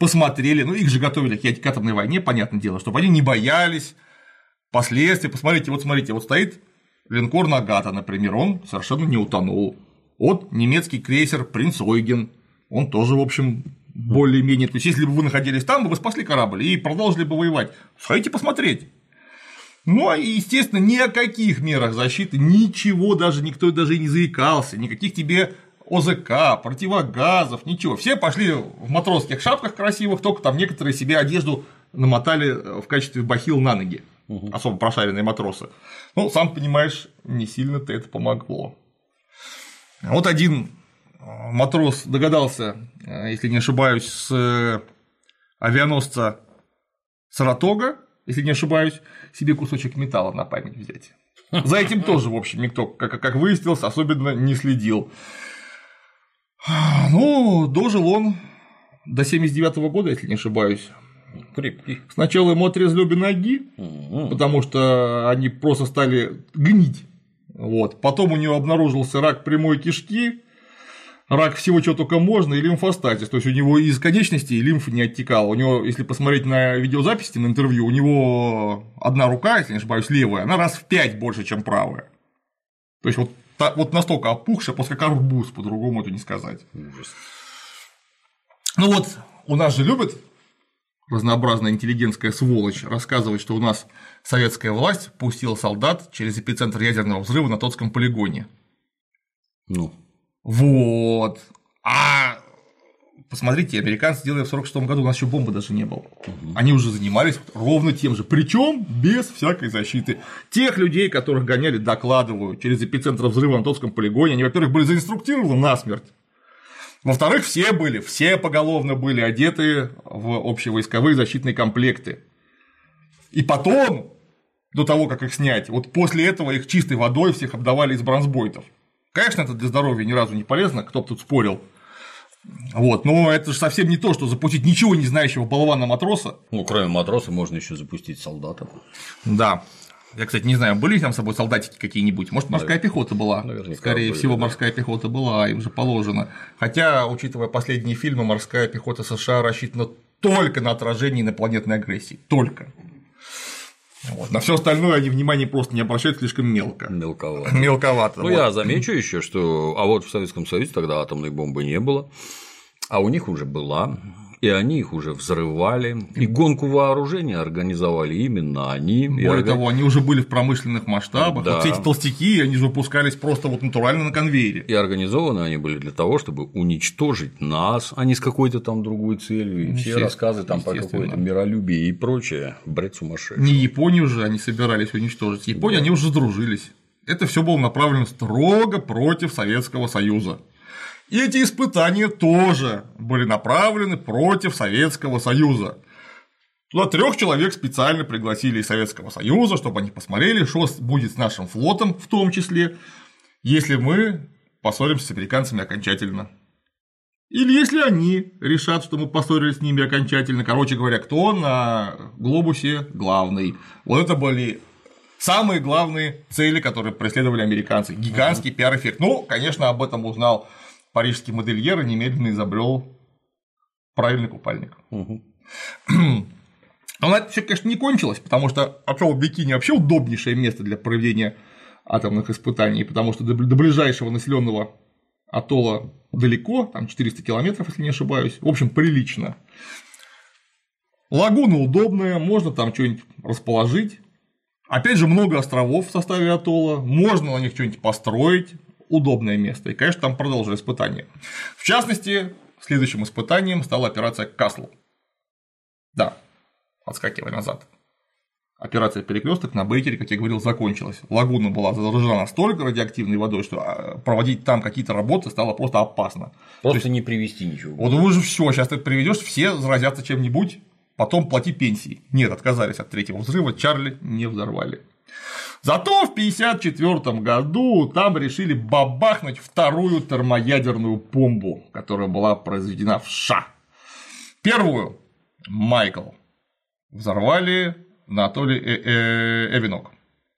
Speaker 2: посмотрели, ну их же готовили к атомной войне, понятное дело, чтобы они не боялись последствий. Посмотрите, вот стоит линкор Нагата, например, он совершенно не утонул. Вот немецкий крейсер Принц Ойген, он тоже, в общем, более-менее. То есть, если бы вы находились там, вы бы спасли корабль и продолжили бы воевать. Сходите посмотреть. Ну, и, естественно, ни о каких мерах защиты, ничего даже, никто даже и не заикался, никаких тебе ОЗК, противогазов, ничего. Все пошли в матросских шапках красивых, только там некоторые себе одежду намотали в качестве бахил на ноги, особо прошаренные матросы. Ну, сам понимаешь, не сильно-то это помогло. Вот один матрос догадался, если не ошибаюсь, с авианосца Саратога, если не ошибаюсь, себе кусочек металла на память взять. За этим тоже, в общем, никто, как выяснилось, особенно не следил. Ну, дожил он до 79-го года, если не ошибаюсь. Сначала ему отрезали обе ноги, потому что они просто стали гнить. Вот. Потом у него обнаружился рак прямой кишки, рак всего, чего только можно, и лимфостазис. То есть у него из конечностей лимфа не оттекала. У него, если посмотреть на видеозаписи, на интервью, у него одна рука, если не ошибаюсь, левая, она раз в 5 больше, чем правая. То есть вот настолько опухшая, просто как арбуз, по-другому это не сказать.
Speaker 1: Ужас.
Speaker 2: Ну вот, у нас же любят разнообразная интеллигентская сволочь рассказывать, что у нас советская власть пустила солдат через эпицентр ядерного взрыва на Тотском полигоне.
Speaker 1: Ну.
Speaker 2: Вот. А посмотрите, американцы делали в 1946 году, у нас еще бомбы даже не было. Они уже занимались ровно тем же, причем без всякой защиты. Тех людей, которых гоняли, докладываю, через эпицентр взрыва на Тотском полигоне, они, во-первых, были заинструктированы насмерть. Во-вторых, все поголовно были одеты в общевойсковые защитные комплекты. И потом, до того, как их снять, вот после этого их чистой водой всех обдавали из бронзбойтов. Конечно, это для здоровья ни разу не полезно, кто бы тут спорил. Вот, но это же совсем не то, что запустить ничего не знающего болвана-матроса.
Speaker 1: Ну, кроме матроса, можно еще запустить солдата.
Speaker 2: Да. Я, кстати, не знаю, были ли там с собой солдатики какие-нибудь? Может, морская пехота была?
Speaker 1: Наверняка
Speaker 2: Скорее всего,
Speaker 1: да.
Speaker 2: морская пехота была, им же положено. Хотя, учитывая последние фильмы, морская пехота США рассчитана только на отражение инопланетной агрессии. Только. Вот. На все остальное они внимание просто не обращают, слишком мелко.
Speaker 1: Мелковато.
Speaker 2: Мелковато.
Speaker 1: Ну,
Speaker 2: вот.
Speaker 1: я замечу еще, что. А вот в Советском Союзе тогда атомной бомбы не было, а у них уже была. И они их уже взрывали, и гонку вооружения организовали именно они.
Speaker 2: Более того, они уже были в промышленных масштабах.
Speaker 1: Да.
Speaker 2: Вот все эти толстяки, они же выпускались просто вот натурально на конвейере.
Speaker 1: И организованы они были для того, чтобы уничтожить нас, а не с какой-то там другой целью. И все рассказы там про какое-то миролюбие и прочее. Бред сумасшедший.
Speaker 2: Не Японию же они собирались уничтожить. Японию они уже сдружились. Это все было направлено строго против Советского Союза. И эти испытания тоже были направлены против Советского Союза. Туда 3 человек специально пригласили из Советского Союза, чтобы они посмотрели, что будет с нашим флотом, в том числе, если мы поссоримся с американцами окончательно. Или если они решат, что мы поссорились с ними окончательно. Короче говоря, кто на глобусе главный. Вот это были самые главные цели, которые преследовали американцы. Гигантский пиар-эффект. Ну, конечно, об этом узнал парижский модельер и немедленно изобрел правильный купальник. Но на это все, конечно, не кончилось, потому что атолл Бикини вообще удобнейшее место для проведения атомных испытаний, потому что до ближайшего населенного атолла далеко, там 400 километров, если не ошибаюсь, в общем, прилично. Лагуна удобная, можно там что-нибудь расположить. Опять же, много островов в составе атолла, можно на них что-нибудь построить. Удобное место. И, конечно, там продолжили испытания. В частности, следующим испытанием стала операция Касл. Да, отскакивая назад. Операция «Перекресток» на Бейкере, как я говорил, закончилась. Лагуна была заражена настолько радиоактивной водой, что проводить там какие-то работы стало просто опасно.
Speaker 1: Просто не привезти ничего.
Speaker 2: Вот вы же все, сейчас ты приведешь, все заразятся чем-нибудь, потом плати пенсии. Нет, отказались от 3-го взрыва, Чарли не взорвали. Зато в 1954 году там решили бабахнуть 2-ю термоядерную бомбу, которая была произведена в США. Первую Майкл взорвали на атолле Эвенок.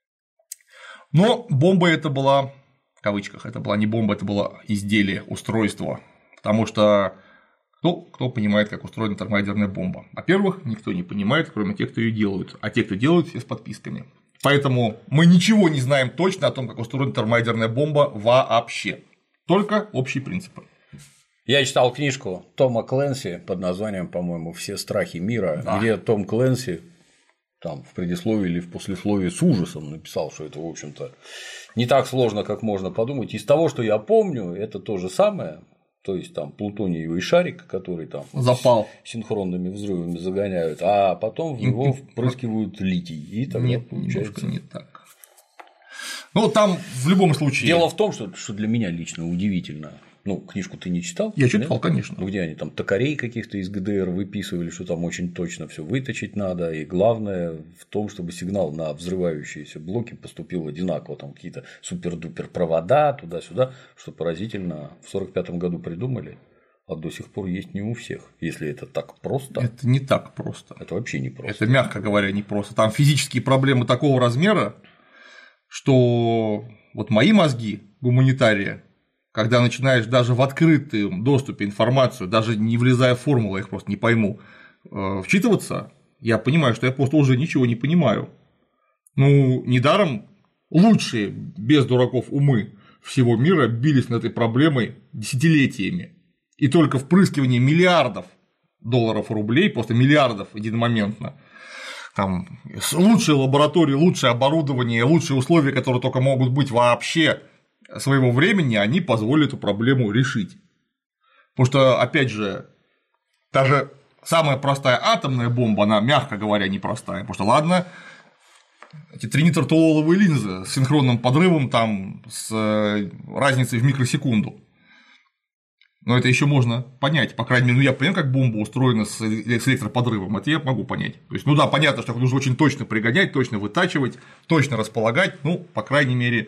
Speaker 2: Но бомба это была, в кавычках, это была не бомба, это было изделие, устройство, потому что Кто понимает, как устроена термоядерная бомба? Во-первых, никто не понимает, кроме тех, кто ее делают, а те, кто делают, все с подписками. Поэтому мы ничего не знаем точно о том, как устроена термоядерная бомба вообще. Только общие принципы.
Speaker 1: Я читал книжку Тома Клэнси под названием, по-моему, «Все страхи мира», где Том Клэнси там в предисловии или в послесловии с ужасом написал, что это, в общем-то, не так сложно, как можно подумать. Из того, что я помню, это то же самое. То есть там плутониевый шарик, который там
Speaker 2: запал
Speaker 1: синхронными взрывами загоняют, а потом в него впрыскивают литий. И тогда получается
Speaker 2: не так. Ну, там в любом случае.
Speaker 1: Дело в том, что для меня лично удивительно. Ну, книжку ты не читал?
Speaker 2: Я читал, конечно.
Speaker 1: Ну, где они там токарей каких-то из ГДР выписывали, что там очень точно все выточить надо. И главное в том, чтобы сигнал на взрывающиеся блоки поступил одинаково. Там какие-то супер-дупер провода туда-сюда, что поразительно в 1945 году придумали, а до сих пор есть не у всех. Если это так просто.
Speaker 2: Это не так просто.
Speaker 1: Это вообще не просто.
Speaker 2: Это, мягко говоря, не просто. Там физические проблемы такого размера, что вот мои мозги гуманитария, когда начинаешь даже в открытом доступе информацию, даже не влезая в формулы, я их просто не пойму, вчитываться, я понимаю, что я просто уже ничего не понимаю. Ну, недаром лучшие, без дураков, умы всего мира бились над этой проблемой десятилетиями. И только впрыскивание миллиардов долларов и рублей, просто миллиардов единомоментно, там лучшие лаборатории, лучшее оборудование, лучшие условия, которые только могут быть вообще своего времени, они позволили эту проблему решить. Потому что, опять же, даже самая простая атомная бомба, она, мягко говоря, непростая. Потому что, ладно, эти тринитротолуоловые линзы с синхронным подрывом, там, с разницей в микросекунду. Но это еще можно понять. По крайней мере, я понимаю, как бомба устроена с электроподрывом. Это я могу понять. То есть, ну да, понятно, что нужно очень точно пригонять, точно вытачивать, точно располагать. Ну, по крайней мере,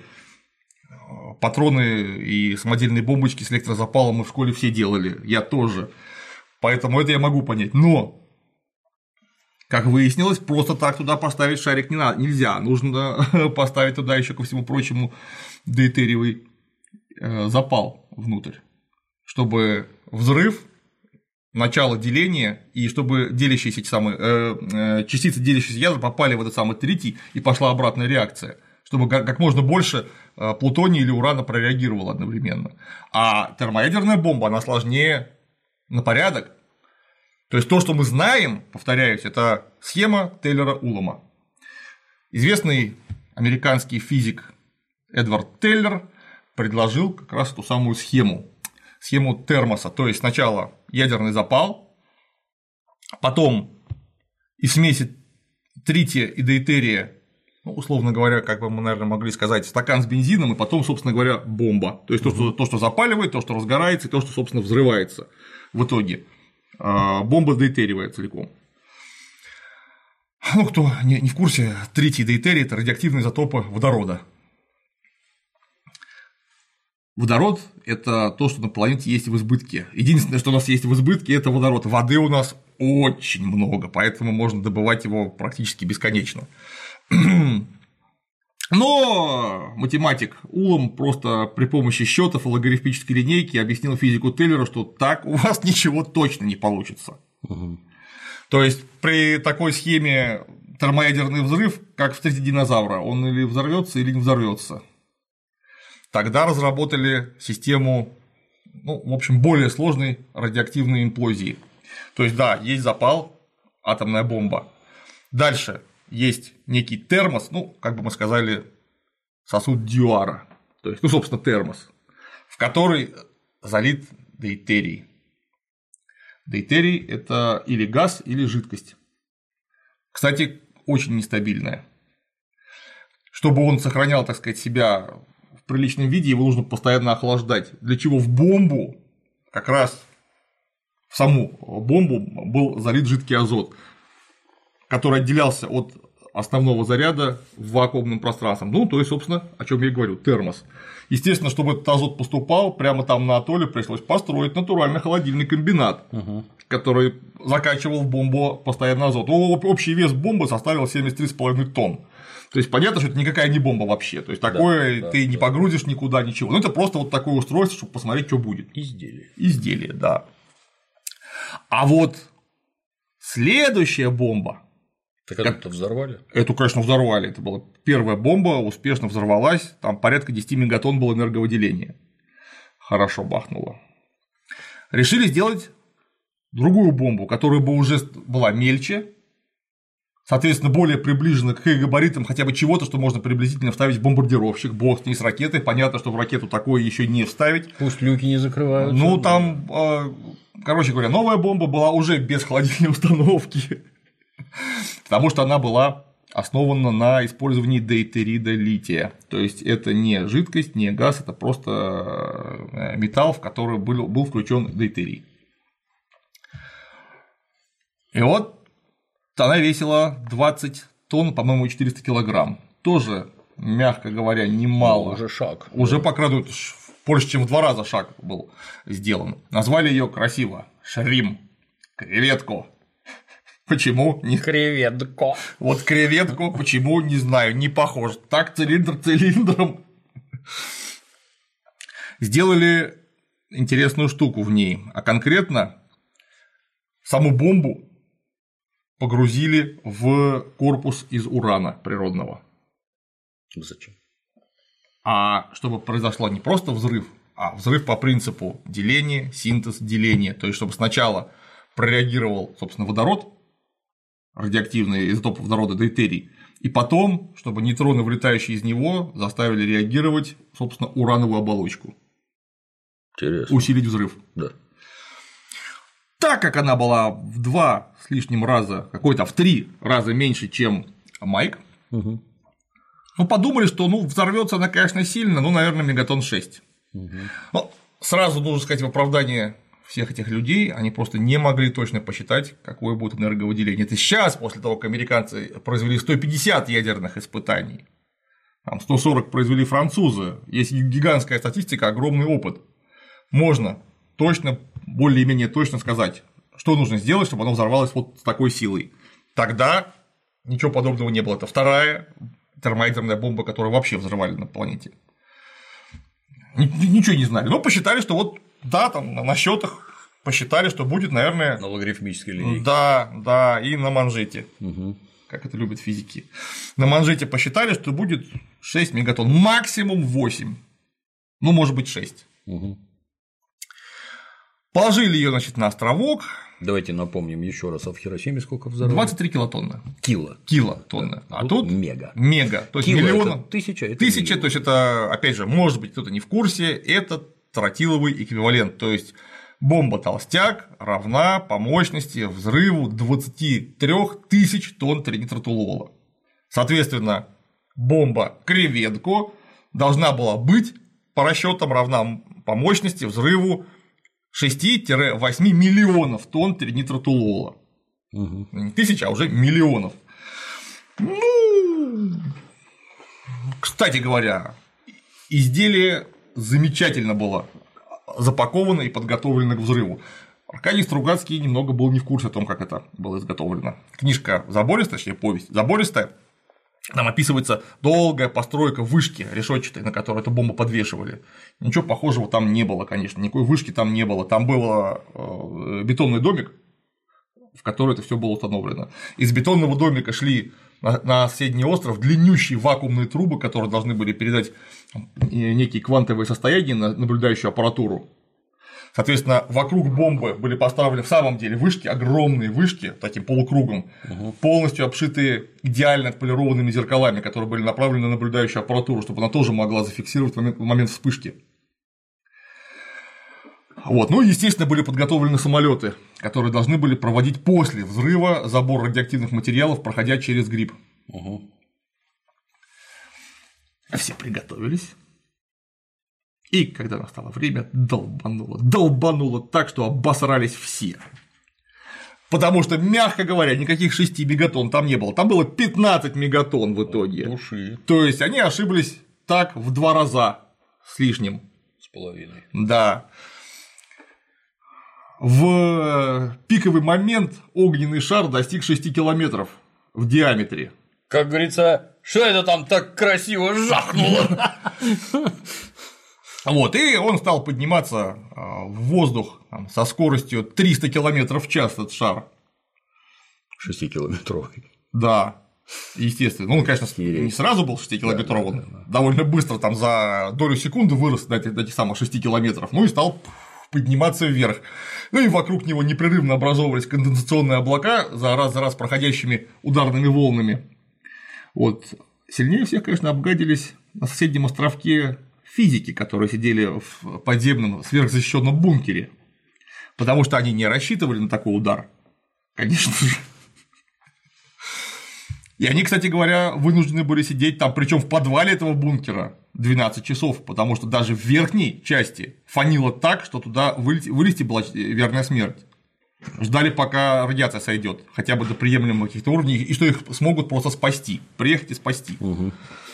Speaker 2: патроны и самодельные бомбочки с электрозапалом мы в школе все делали, я тоже. Поэтому это я могу понять. Но, как выяснилось, просто так туда поставить шарик нельзя. Нужно поставить туда еще, ко всему прочему, дейтериевый запал внутрь, чтобы взрыв, начало деления, и чтобы делящиеся эти самые частицы делящиеся ядра попали в этот самый тритий и пошла обратная реакция, чтобы как можно больше плутония или урана прореагировало одновременно. А термоядерная бомба, она сложнее на порядок. То есть то, что мы знаем, повторяюсь, это схема Тейлора-Улама. Известный американский физик Эдвард Тейлор предложил как раз эту самую схему термоса. То есть сначала ядерный запал, потом из смеси трития и дейтерия, ну, условно говоря, как бы мы, наверное, могли сказать, стакан с бензином, и потом, собственно говоря, бомба. То есть то, что запаливает, то, что разгорается, и то, что, собственно, взрывается в итоге. Бомба дейтериевая целиком. Ну, кто не в курсе, тритий и дейтерий – это радиоактивные изотопы водорода. Водород – это то, что на планете есть в избытке. Единственное, что у нас есть в избытке – это водород. Воды у нас очень много, поэтому можно добывать его практически бесконечно. Но математик Улам просто при помощи счетов и логарифмической линейки объяснил физику Тейлора, что так у вас ничего точно не получится. То есть при такой схеме термоядерный взрыв, как встретить динозавра, он или взорвется, или не взорвется. Тогда разработали систему, ну, в общем, более сложной радиоактивной имплозии. То есть, да, есть запал, атомная бомба. Дальше есть некий термос, ну, как бы мы сказали, сосуд Дьюара, то есть, ну, собственно, термос, в который залит дейтерий. Дейтерий – это или газ, или жидкость. Кстати, очень нестабильная. Чтобы он сохранял, так сказать, себя в приличном виде, его нужно постоянно охлаждать. Для чего в бомбу, как раз в саму бомбу был залит жидкий азот, который отделялся от основного заряда в вакуумном пространстве. Ну, то есть, собственно, о чем я и говорю, термос. Естественно, чтобы этот азот поступал, прямо там на атолле пришлось построить натуральный холодильный комбинат, который закачивал в бомбу постоянно азот. Общий вес бомбы составил 73,5 тонн. То есть, понятно, что это никакая не бомба вообще. То есть, такое ты не погрузишь никуда, ничего. Ну, это просто вот такое устройство, чтобы посмотреть, что будет.
Speaker 1: Изделие.
Speaker 2: Изделие, да. А вот следующая бомба.
Speaker 1: Так это взорвали?
Speaker 2: Эту, конечно, взорвали. Это была первая бомба, успешно взорвалась. Там порядка 10 мегатонн было энерговыделения. Хорошо бахнуло. Решили сделать другую бомбу, которая бы уже была мельче, соответственно, более приближена к габаритам хотя бы чего-то, что можно приблизительно вставить в бомбардировщик, бог с ней с ракетой. Понятно, что в ракету такое еще не вставить.
Speaker 1: Пусть люки не закрываются.
Speaker 2: Ну, там, короче говоря, новая бомба была уже без холодильной установки, потому что она была основана на использовании дейтерида лития. То есть это не жидкость, не газ, это просто металл, в который был включен дейтерий. И вот она весила 20 тонн, по-моему, 400 килограмм. Тоже, мягко говоря, немало.
Speaker 1: Уже шаг.
Speaker 2: Уже покрадут больше, чем в 2 раза шаг был сделан. Назвали ее красиво Шрим, креветку. Почему? Не
Speaker 1: креветку.
Speaker 2: Вот креветку, почему, не знаю, не похож. Так цилиндр цилиндром. Сделали интересную штуку в ней, а конкретно саму бомбу погрузили в корпус из урана природного.
Speaker 1: Зачем?
Speaker 2: А чтобы произошло не просто взрыв, а взрыв по принципу деления, синтез, деление. То есть, чтобы сначала прореагировал, собственно, водород, радиоактивный изотоп водорода дейтерий, и потом, чтобы нейтроны, вылетающие из него, заставили реагировать, собственно, урановую оболочку.
Speaker 1: Интересно.
Speaker 2: Усилить взрыв.
Speaker 1: Да.
Speaker 2: Так как она была в 2 с лишним раза, какой-то в 3 раза меньше, чем Майк, ну, подумали, что взорвется она, конечно, сильно, наверное, мегатонн 6. Но сразу нужно сказать в оправдание всех этих людей, они просто не могли точно посчитать, какое будет энерговыделение. Это сейчас, после того, как американцы произвели 150 ядерных испытаний, там 140 произвели французы, есть гигантская статистика, огромный опыт. Можно точно, более-менее точно сказать, что нужно сделать, чтобы оно взорвалось вот с такой силой. Тогда ничего подобного не было. Это вторая термоядерная бомба, которую вообще взрывали на планете. Ничего не знали. Но посчитали, что вот, да, там на счетах посчитали, что будет, наверное.
Speaker 1: На логарифмической линейке.
Speaker 2: Да, и на манжете. Как это любят физики. На манжете посчитали, что будет 6 мегатонн, максимум 8. Ну, может быть, 6. Положили ее, значит, на островок.
Speaker 1: Давайте напомним еще раз, а в Хиросиме сколько взорвали?
Speaker 2: 23 килотонны.
Speaker 1: Килотонны.
Speaker 2: А тут
Speaker 1: мега.
Speaker 2: То есть
Speaker 1: Кило
Speaker 2: миллиона.
Speaker 1: Это тысяча. Это
Speaker 2: тысяча,
Speaker 1: миллион.
Speaker 2: то есть это, опять же, может быть, кто-то не в курсе, это тротиловый эквивалент. То есть бомба толстяк равна по мощности взрыву 23 тысяч тонн тринитротолуола. Соответственно, бомба креветку должна была быть по расчетам равна по мощности взрыву 6-8 миллионов тонн тринитротолуола. Не тысяч, а уже миллионов. Ну, кстати говоря, изделие замечательно было запаковано и подготовлено к взрыву. Аркадий Стругацкий немного был не в курсе о том, как это было изготовлено. Книжка забористая, точнее, повесть забористая. Там описывается долгая постройка вышки решетчатой, на которую эту бомбу подвешивали. Ничего похожего там не было, конечно, никакой вышки там не было. Там был бетонный домик, в который это все было установлено. Из бетонного домика шли на соседний остров длиннющие вакуумные трубы, которые должны были передать некие квантовые состояния на наблюдающую аппаратуру. Соответственно, вокруг бомбы были поставлены в самом деле вышки, огромные вышки, таким полукругом, полностью обшитые идеально отполированными зеркалами, которые были направлены на наблюдающую аппаратуру, чтобы она тоже могла зафиксировать момент вспышки. Вот. Ну и, естественно, были подготовлены самолеты, которые должны были проводить после взрыва забор радиоактивных материалов, проходя через гриб. Все приготовились. И когда настало время, долбануло так, что обосрались все. Потому что, мягко говоря, никаких 6 мегатонн там не было. Там было 15 мегатонн в итоге.
Speaker 1: Души.
Speaker 2: То есть они ошиблись так в 2 раза с лишним.
Speaker 1: С половиной.
Speaker 2: Да. В пиковый момент огненный шар достиг 6 километров в диаметре.
Speaker 1: Как говорится, что это там так красиво жахнуло?
Speaker 2: Вот, и он стал подниматься в воздух там, со скоростью 300 км в час, этот шар.
Speaker 1: 6-километровый.
Speaker 2: Да, естественно. Ну, он, конечно, не сразу был 6-километровый, он довольно быстро, там, за долю секунды вырос до этих самых 6 километров, ну и стал подниматься вверх. Ну и вокруг него непрерывно образовывались конденсационные облака за раз проходящими ударными волнами. Вот. Сильнее всех, конечно, обгадились на соседнем островке физики, которые сидели в подземном сверхзащищенном бункере, потому что они не рассчитывали на такой удар, конечно же. И они, кстати говоря, вынуждены были сидеть там, причем в подвале этого бункера 12 часов, потому что даже в верхней части фанило так, что туда вылезти была верная смерть. Ждали, пока радиация сойдет, хотя бы до приемлемых каких-то уровней, и что их смогут просто спасти, приехать и спасти. Угу.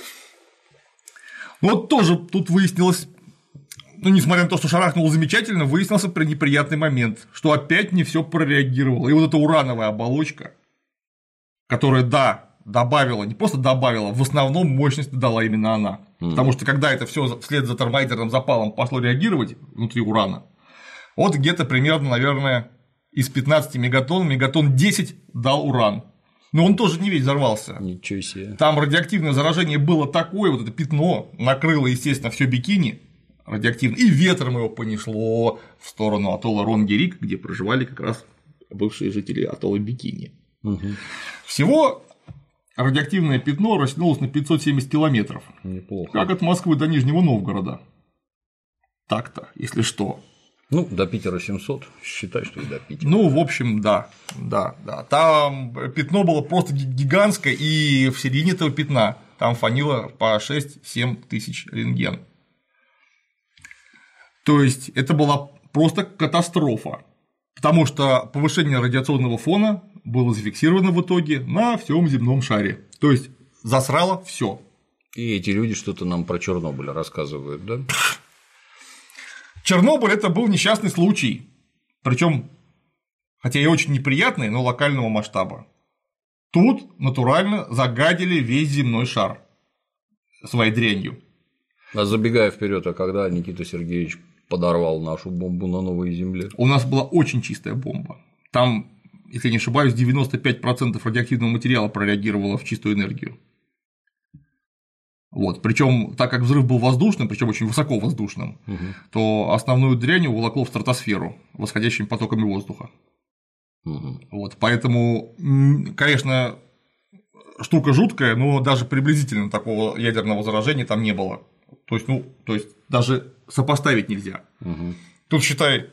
Speaker 2: Ну вот тоже тут выяснилось, ну, несмотря на то, что шарахнуло замечательно, выяснился неприятный момент, что опять не все прореагировало. И вот эта урановая оболочка, которая, да, добавила, не просто добавила, в основном мощность дала именно она. Потому что когда это все вслед за термоядерным запалом пошло реагировать внутри урана, вот где-то примерно, наверное, из 15 мегатонн 10 дал уран. Но он тоже не весь взорвался.
Speaker 1: Ничего себе.
Speaker 2: Там радиоактивное заражение было такое, вот это пятно накрыло, естественно, все бикини радиоактивно, и ветром его понесло в сторону атолла Ронгерик, где проживали как раз бывшие жители атолла Бикини. Угу. Всего радиоактивное пятно растянулось на 570 километров.
Speaker 1: Неплохо.
Speaker 2: Как от Москвы до Нижнего Новгорода. Так-то, если что.
Speaker 1: Ну, до Питера 700, считай, что и до Питера.
Speaker 2: Ну, в общем, да. Там пятно было просто гигантское, и в середине этого пятна там фанило по 6-7 тысяч рентген. То есть это была просто катастрофа, потому что повышение радиационного фона было зафиксировано в итоге на всем земном шаре. То есть засрало все.
Speaker 1: И эти люди что-то нам про Чернобыль рассказывают, да?
Speaker 2: Чернобыль – это был несчастный случай, причем, хотя и очень неприятный, но локального масштаба. Тут натурально загадили весь земной шар своей дрянью.
Speaker 1: А забегая вперед, а когда Никита Сергеевич подорвал нашу бомбу на Новой Земле?
Speaker 2: У нас была очень чистая бомба. Там, если не ошибаюсь, 95% радиоактивного материала прореагировало в чистую энергию. Вот. Причем, так как взрыв был воздушным, причем очень высоковоздушным, то основную дрянь уволокло в стратосферу восходящими потоками воздуха. Вот. Поэтому, конечно, штука жуткая, но даже приблизительно такого ядерного заражения там не было. То есть даже сопоставить нельзя. Тут, считай,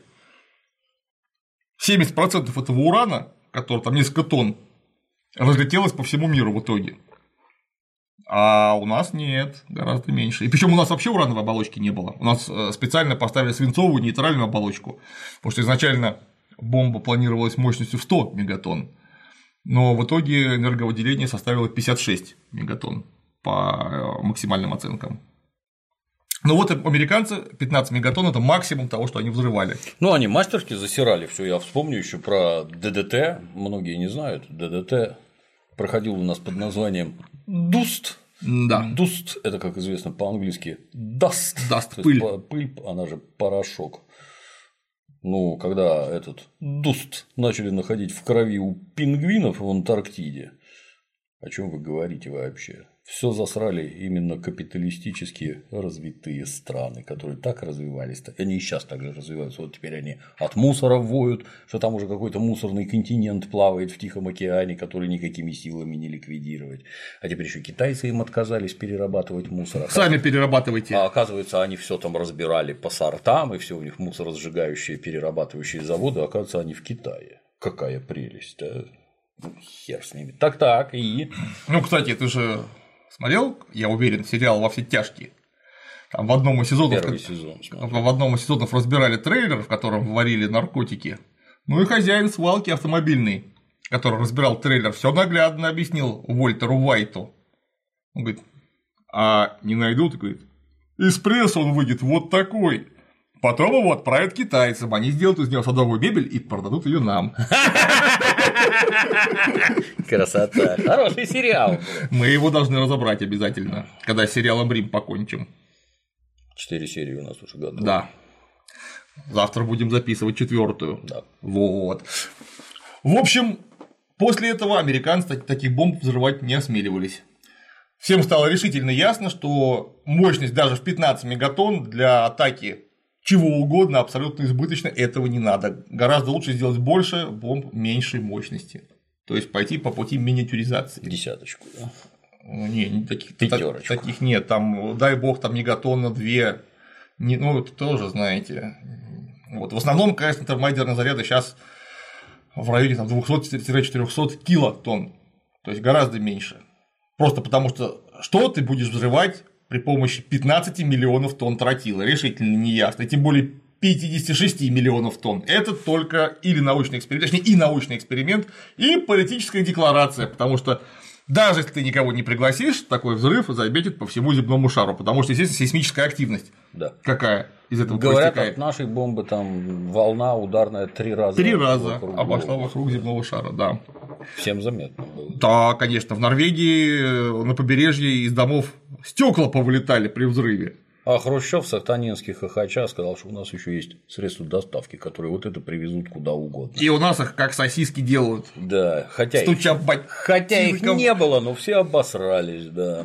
Speaker 2: 70% этого урана, который там несколько тонн, разлетелось по всему миру в итоге. А у нас нет, гораздо меньше. И причем у нас вообще урановой оболочки не было. У нас специально поставили свинцовую нейтральную оболочку, потому что изначально бомба планировалась мощностью в 100 мегатонн, но в итоге энерговыделение составило 56 мегатонн по максимальным оценкам. Но вот американцы 15 мегатонн – это максимум того, что они взрывали.
Speaker 1: Ну, они мастерски засирали все. Я вспомню еще про ДДТ. Многие не знают. ДДТ проходил у нас под названием Дуст.
Speaker 2: Да.
Speaker 1: Дуст – это, как известно по-английски, dust.
Speaker 2: Dust – пыль.
Speaker 1: Пыль, она же порошок. Ну, когда этот дуст начали находить в крови у пингвинов в Антарктиде, о чем вы говорите вообще? Все засрали именно капиталистически развитые страны, которые так развивались, они и сейчас так же развиваются. Вот теперь они от мусора воют, что там уже какой-то мусорный континент плавает в Тихом океане, который никакими силами не ликвидировать. А теперь еще китайцы им отказались перерабатывать мусор.
Speaker 2: Сами перерабатывайте.
Speaker 1: А оказывается, они все там разбирали по сортам, и все у них мусоросжигающие, перерабатывающие заводы, оказывается, они в Китае. Какая прелесть, а? Ну, хер с ними. Так, и.
Speaker 2: Ну, кстати, ты же смотрел, я уверен, сериал «Во все тяжкие». Там в одном из сезонов.
Speaker 1: Первый сезон.
Speaker 2: В одном из сезонов разбирали трейлер, в котором варили наркотики. Ну и хозяин свалки автомобильный, который разбирал трейлер, все наглядно объяснил Уолтеру Уайту. Он говорит: а не найдут, говорит, из пресса он выйдет вот такой. Потом его отправят китайцам, они сделают из него садовую мебель и продадут ее нам.
Speaker 1: Красота. Хороший сериал.
Speaker 2: Мы его должны разобрать обязательно, когда с сериалом «Рим» покончим.
Speaker 1: 4 серии у нас уже готовы.
Speaker 2: Да. Завтра будем записывать 4-ю.
Speaker 1: Да.
Speaker 2: Вот. В общем, после этого американцы таких бомб взрывать не осмеливались. Всем стало решительно ясно, что мощность даже в 15 мегатонн для атаки чего угодно абсолютно избыточно, этого не надо. Гораздо лучше сделать больше бомб меньшей мощности. То есть пойти по пути миниатюризации.
Speaker 1: 10, да?
Speaker 2: Не, таких нет. Там, дай бог, там мегатонна 2. Ну, это тоже, знаете. Вот. В основном, конечно, термоядерные заряды сейчас в районе 200-400 килотонн. То есть гораздо меньше. Просто потому что ты будешь взрывать при помощи 15 миллионов тонн тротила, решительно неясно, и тем более 56 миллионов тонн. Это только или научный эксперимент, точнее, и научный эксперимент, и политическая декларация, потому что даже если ты никого не пригласишь, такой взрыв заметит по всему земному шару, потому что, естественно, сейсмическая активность какая из этого
Speaker 1: говорят,
Speaker 2: проистекает.
Speaker 1: от нашей бомбы там волна ударная 3 раза.
Speaker 2: 3 раза обошла вокруг земного шара, да.
Speaker 1: Всем заметно было.
Speaker 2: Да, конечно, в Норвегии на побережье из домов стекла повылетали при взрыве.
Speaker 1: А Хрущев сахтанинский хохоча сказал, что у нас еще есть средства доставки, которые вот это привезут куда угодно.
Speaker 2: И у нас их как сосиски делают.
Speaker 1: Да, хотя их не было, но все обосрались, да.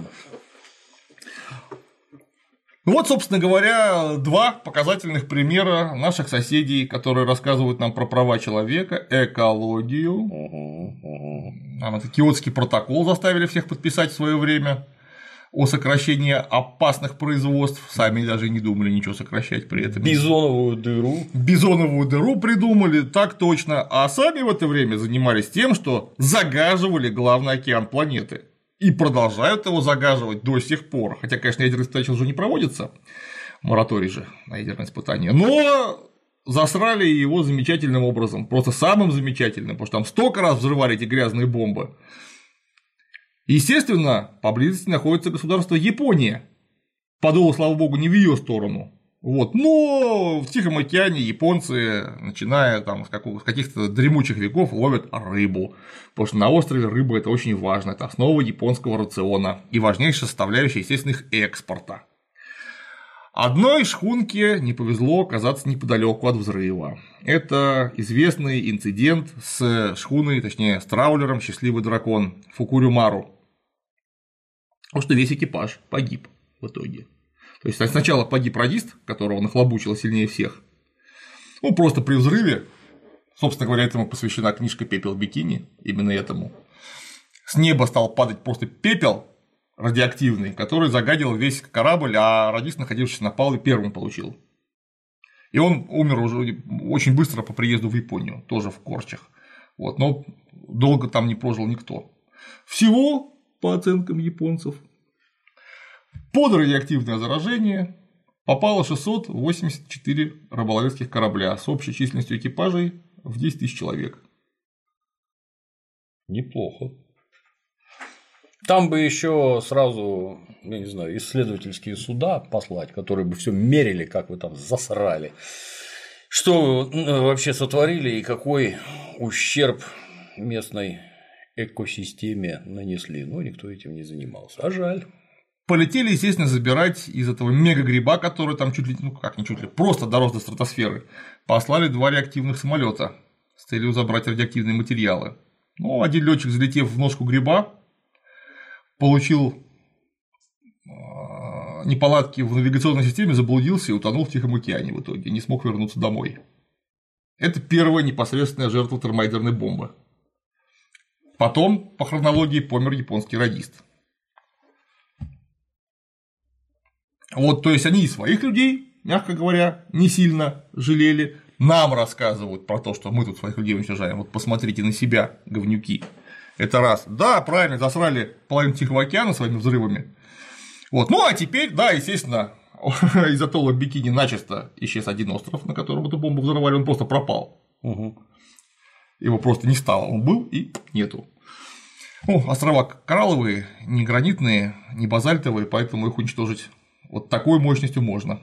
Speaker 2: Вот, собственно говоря, 2 показательных примера наших соседей, которые рассказывают нам про права человека, экологию. Нам это Киотский протокол заставили всех подписать в свое время о сокращении опасных производств. Сами даже не думали ничего сокращать при этом.
Speaker 1: Бизоновую дыру.
Speaker 2: Бизоновую дыру придумали, так точно. А сами в это время занимались тем, что загаживали главный океан планеты. И продолжают его загаживать до сих пор. Хотя, конечно, ядерные испытания уже не проводятся. Мораторий же на ядерные испытания. Но засрали его замечательным образом. Просто самым замечательным. Потому что там столько раз взрывали эти грязные бомбы. Естественно, поблизости находится государство Япония. Подуло, слава богу, не в ее сторону. Вот. Но в Тихом океане японцы, начиная там с каких-то дремучих веков, ловят рыбу. Потому что на острове рыба – это очень важно. Это основа японского рациона и важнейшая составляющая, естественно, их экспорта. Одной шхунке не повезло оказаться неподалеку от взрыва. Это известный инцидент с шхуной, точнее, с траулером «Счастливый дракон» Фукурю-Мару. Потому что весь экипаж погиб в итоге. То есть сначала погиб радист, которого нахлобучило сильнее всех. Ну, просто при взрыве, собственно говоря, этому посвящена книжка «Пепел бикини», именно этому. С неба стал падать просто пепел радиоактивный, который загадил весь корабль, а радист, находившийся на палубе, первым получил. И он умер уже очень быстро по приезду в Японию, тоже в корчах. Вот, но долго там не прожил никто. Всего, по оценкам японцев, под радиоактивное заражение попало 684 рыболовецких корабля с общей численностью экипажей в 10 тысяч человек.
Speaker 1: Неплохо. Там бы еще сразу, я не знаю, исследовательские суда послать, которые бы все мерили, как вы там засрали. Что вообще сотворили и какой ущерб местной экосистеме нанесли. Но никто этим не занимался. А жаль.
Speaker 2: Полетели, естественно, забирать из этого мегагриба, который там чуть ли, просто дорос до стратосферы. Послали 2 реактивных самолета с целью забрать радиоактивные материалы. Ну, один летчик, залетев в ножку гриба, получил неполадки в навигационной системе, заблудился и утонул в Тихом океане в итоге, не смог вернуться домой. Это первая непосредственная жертва термоядерной бомбы. Потом, по хронологии, помер японский радист. Вот, то есть они и своих людей, мягко говоря, не сильно жалели. Нам рассказывают про то, что мы тут своих людей уничтожаем. Вот посмотрите на себя, говнюки. Это раз. Да, правильно, засрали половину Тихого океана своими взрывами. Вот. Ну, а теперь, да, естественно, из атолла Бикини начисто исчез один остров, на котором эту бомбу взорвали, он просто пропал. Его просто не стало. Он был и нету. Ну, острова коралловые, не гранитные, не базальтовые, поэтому их уничтожить вот такой мощностью можно.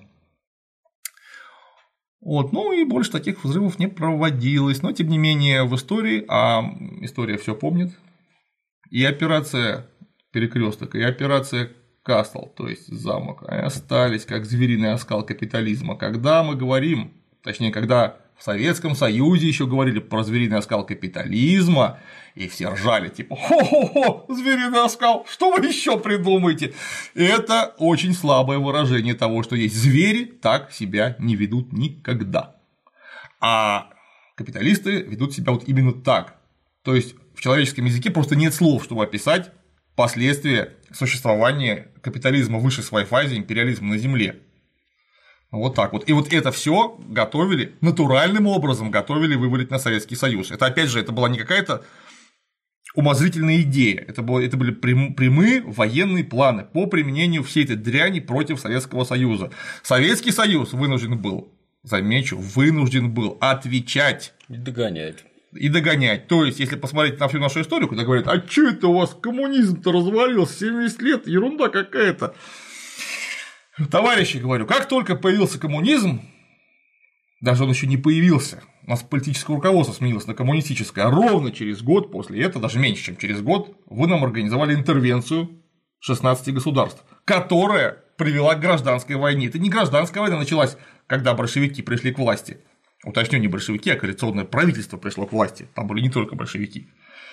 Speaker 2: Вот, ну и больше таких взрывов не проводилось, но тем не менее в истории, а история все помнит, и операция Перекресток, и операция Castle, то есть замок, они остались как звериный оскал капитализма. Когда мы говорим, точнее, когда в Советском Союзе еще говорили про звериный оскал капитализма, и все ржали, типа, хо-хо-хо, звериный оскал, что вы еще придумаете? Это очень слабое выражение того, что есть звери, так себя не ведут никогда. А капиталисты ведут себя вот именно так. То есть в человеческом языке просто нет слов, чтобы описать последствия существования капитализма в высшей своей фазе, империализма на Земле. Вот так вот. И вот это все готовили, натуральным образом готовили вывалить на Советский Союз. Это, опять же, это была не какая-то умозрительная идея, это были прямые военные планы по применению всей этой дряни против Советского Союза. Советский Союз вынужден был, замечу, вынужден был отвечать. И догонять. То есть, если посмотреть на всю нашу историю, когда говорят, а чё это у вас коммунизм-то развалился 70 лет, ерунда какая-то. Товарищи, говорю, как только появился коммунизм, даже он еще не появился, у нас политическое руководство сменилось на коммунистическое, а ровно через год после этого, даже меньше, чем через год, вы нам организовали интервенцию 16 государств, которая привела к гражданской войне. Это не гражданская война началась, когда большевики пришли к власти. Уточню, не большевики, а коалиционное правительство пришло к власти. Там были не только большевики.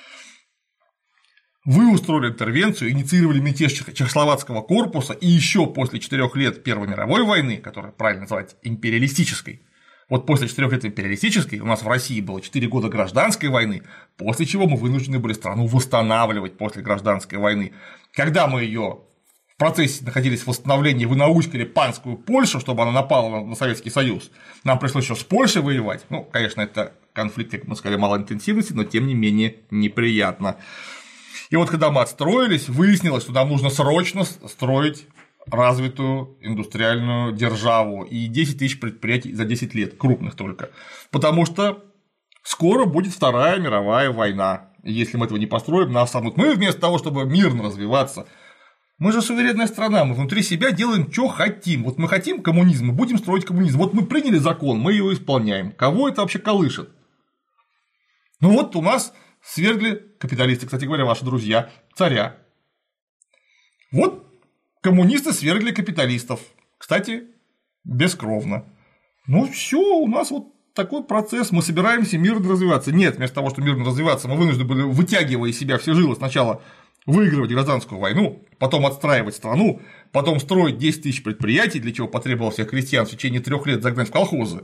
Speaker 2: Вы устроили интервенцию, инициировали мятеж Чехословацкого корпуса, и еще после 4 лет Первой мировой войны, которая правильно называется империалистической, вот после 4 лет империалистической у нас в России было 4 года гражданской войны, после чего мы вынуждены были страну восстанавливать после гражданской войны. Когда мы ее в процессе находились в восстановлении, вы науськали панскую Польшу, чтобы она напала на Советский Союз, нам пришлось еще с Польшей воевать. Ну, конечно, это конфликт, как мы сказали, малой интенсивности, но тем не менее неприятно. И вот когда мы отстроились, выяснилось, что нам нужно срочно строить развитую индустриальную державу и 10 тысяч предприятий за 10 лет, крупных только, потому что скоро будет Вторая мировая война, и если мы этого не построим, нас сомнут. Мы вместо того, чтобы мирно развиваться, мы же суверенная страна, мы внутри себя делаем, что хотим. Вот мы хотим коммунизм, мы будем строить коммунизм. Вот мы приняли закон, мы его исполняем. Кого это вообще колышет? Ну вот у нас свергли капиталисты, кстати говоря, ваши друзья, царя. Вот коммунисты свергли капиталистов. Кстати, бескровно. Ну все, у нас вот такой процесс, мы собираемся мирно развиваться. Нет, вместо того, чтобы мирно развиваться, мы вынуждены были, вытягивая из себя все жилы, сначала выигрывать гражданскую войну, потом отстраивать страну, потом строить 10 тысяч предприятий, для чего потребовалось всех крестьян в течение 3 лет загнать в колхозы,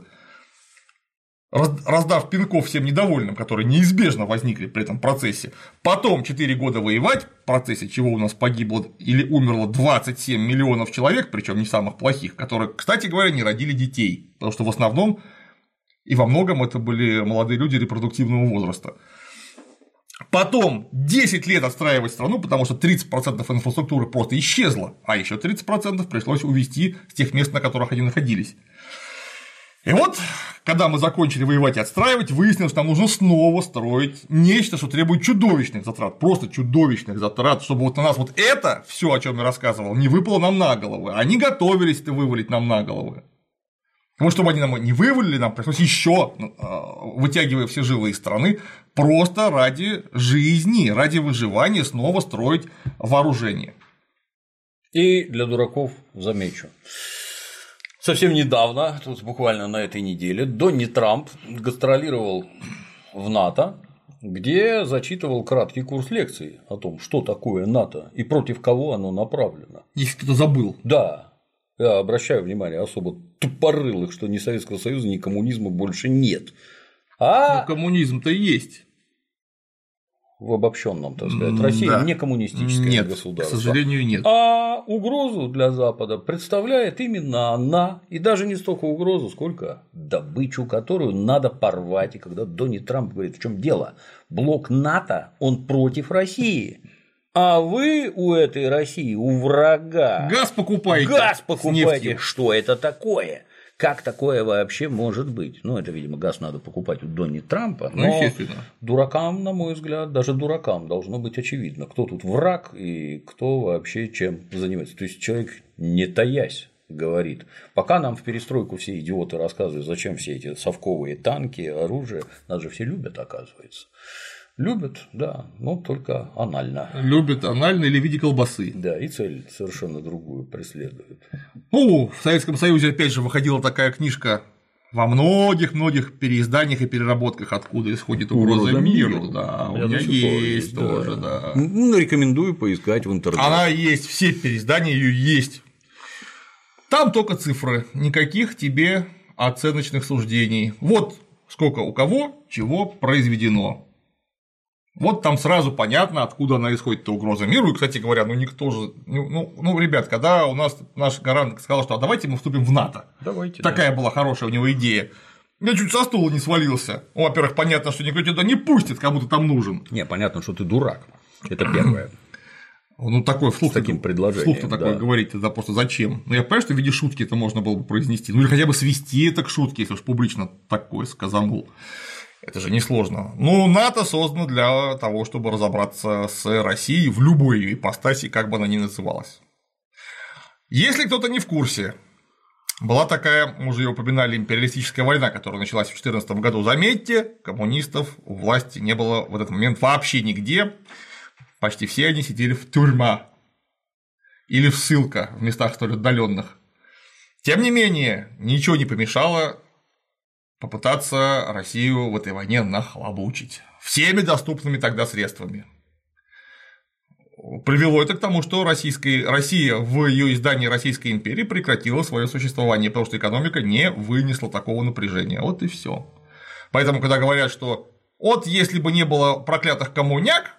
Speaker 2: раздав пинков всем недовольным, которые неизбежно возникли при этом процессе, потом 4 года воевать, в процессе чего у нас погибло или умерло 27 миллионов человек, причем не самых плохих, которые, кстати говоря, не родили детей, потому что в основном и во многом это были молодые люди репродуктивного возраста. Потом 10 лет отстраивать страну, потому что 30% инфраструктуры просто исчезло, а еще 30% пришлось увезти с тех мест, на которых они находились. И вот, когда мы закончили воевать и отстраивать, выяснилось, что нам нужно снова строить нечто, что требует чудовищных затрат, просто чудовищных затрат, чтобы вот на нас вот это все, о чем я рассказывал, не выпало нам на головы. Они готовились это вывалить нам на головы. Потому что, чтобы они нам не вывалили, нам пришлось еще, вытягивая все жилы из страны, просто ради жизни, ради выживания снова строить вооружение.
Speaker 1: И для дураков замечу. Совсем недавно, тут буквально на этой неделе, Дональд Трамп гастролировал в НАТО, где зачитывал краткий курс лекций о том, что такое НАТО и против кого оно направлено.
Speaker 2: Если кто-то забыл.
Speaker 1: Да. Я обращаю внимание особо тупорылых, что ни Советского Союза, ни коммунизма больше нет.
Speaker 2: Но коммунизм-то есть.
Speaker 1: В обобщенном, так сказать, Россия не коммунистическое государство.
Speaker 2: К сожалению, нет.
Speaker 1: А угрозу для Запада представляет именно она, и даже не столько угрозу, сколько добычу, которую надо порвать. И когда Дональд Трамп говорит, в чем дело, блок НАТО, он против России. А вы у этой России, у врага.
Speaker 2: Газ покупаете.
Speaker 1: Газ покупаете. Что это такое? Как такое вообще может быть? Ну, это, видимо, газ надо покупать у Дональда Трампа. Но
Speaker 2: естественно.
Speaker 1: Дуракам, на мой взгляд, даже дуракам должно быть очевидно, кто тут враг и кто вообще чем занимается. То есть человек, не таясь, говорит. Пока нам в перестройку все идиоты рассказывают, зачем все эти совковые танки, оружие, нас же все любят, оказывается. Любят, да, но только анально.
Speaker 2: Любят анально или в виде колбасы.
Speaker 1: Да, и цель совершенно другую преследуют.
Speaker 2: Ну, в Советском Союзе, опять же, выходила такая книжка во многих переизданиях и переработках, откуда исходит угроза миру. Да, у меня есть тоже, да.
Speaker 1: Ну, рекомендую поискать в интернете.
Speaker 2: Она есть, все переиздания ее есть. Там только цифры, никаких тебе оценочных суждений. Вот сколько у кого чего произведено. Вот там сразу понятно, откуда она исходит, эта угроза миру. И, кстати говоря, никто же. Ну, ребят, когда у нас наш гарант сказал, что давайте мы вступим в НАТО.
Speaker 1: Давайте.
Speaker 2: Такая была хорошая у него идея. Я чуть со стула не свалился. Ну, во-первых, понятно, что никто тебя не пустит, кому ты там нужен.
Speaker 1: Не, понятно, что ты дурак. Это первое.
Speaker 2: Ну, такой вслух.
Speaker 1: С таким предложением.
Speaker 2: Вслух-то такое говорить, тогда просто зачем? Ну, я понимаю, что в виде шутки это можно было бы произнести. Ну, или хотя бы свести это к шутке, если уж публично такое сказанул. Это же несложно. Ну, НАТО создано для того, чтобы разобраться с Россией в любой ее ипостаси, как бы она ни называлась. Если кто-то не в курсе, была такая, мы уже ее упоминали, империалистическая война, которая началась в 2014 году. Заметьте, коммунистов у власти не было в этот момент вообще нигде. Почти все они сидели в тюрьма или в ссылках в местах столь отдаленных. Тем не менее, ничего не помешало попытаться Россию в этой войне нахлобучить всеми доступными тогда средствами. Привело это к тому, что Россия в ее издании Российской империи прекратила свое существование, потому что экономика не вынесла такого напряжения. Вот и все. Поэтому, когда говорят, что вот если бы не было проклятых коммуняк,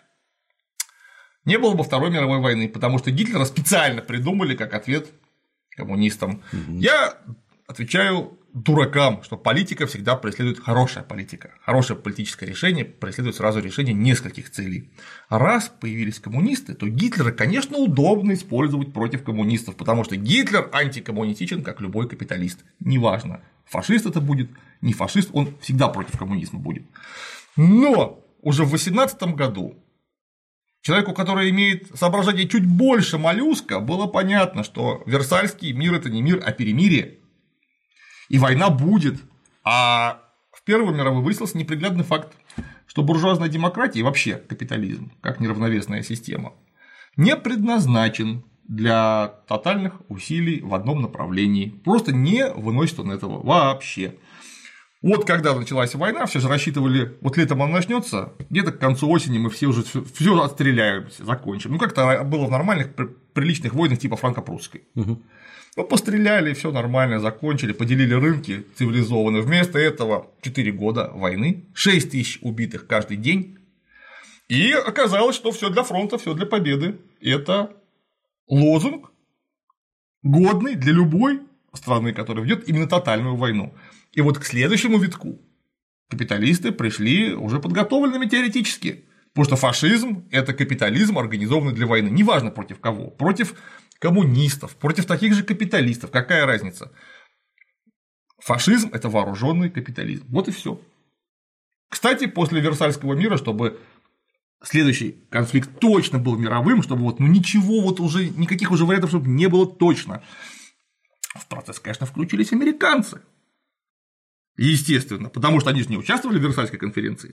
Speaker 2: не было бы Второй мировой войны, потому что Гитлера специально придумали как ответ коммунистам. Я отвечаю дуракам, что политика всегда преследует хорошая политика. Хорошее политическое решение преследует сразу решение нескольких целей. Раз появились коммунисты, то Гитлера, конечно, удобно использовать против коммунистов, потому что Гитлер антикоммунистичен, как любой капиталист. Неважно, фашист это будет, не фашист, он всегда против коммунизма будет. Но уже в 18 году человеку, который имеет соображение чуть больше моллюска, было понятно, что Версальский мир – это не мир, а перемирие. И война будет. А в Первую мировую выяснился неприглядный факт, что буржуазная демократия и вообще капитализм, как неравновесная система, не предназначен для тотальных усилий в одном направлении. Просто не выносит он этого вообще. Вот когда началась война, все же рассчитывали, вот летом она начнется, где-то к концу осени мы все уже все отстреляемся, закончим. Ну, как-то было в нормальных, приличных войнах типа франко-прусской. Ну, постреляли, все нормально, закончили, поделили рынки цивилизованно. Вместо этого 4 года войны, 6 тысяч убитых каждый день. И оказалось, что все для фронта, все для победы. Это лозунг, годный для любой страны, которая ведет именно тотальную войну. И вот к следующему витку капиталисты пришли уже подготовленными теоретически. Потому что фашизм – это капитализм, организованный для войны. Неважно против кого. Против коммунистов, против таких же капиталистов. Какая разница? Фашизм – это вооруженный капитализм. Вот и все. Кстати, после Версальского мира, чтобы следующий конфликт точно был мировым, чтобы вот, ничего вот уже, никаких уже вариантов, чтобы не было точно, в процесс, конечно, включились американцы. Естественно, потому что они же не участвовали в Версальской конференции.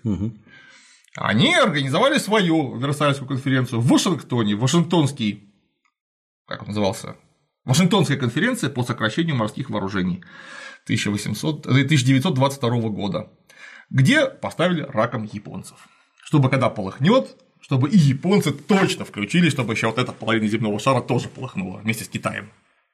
Speaker 2: Они организовали свою Версальскую конференцию в Вашингтоне, Вашингтонская конференция по сокращению морских вооружений 1922 года, где поставили раком японцев, чтобы когда полыхнет, чтобы и японцы точно включились, чтобы еще вот эта половина земного шара тоже полыхнула вместе с Китаем.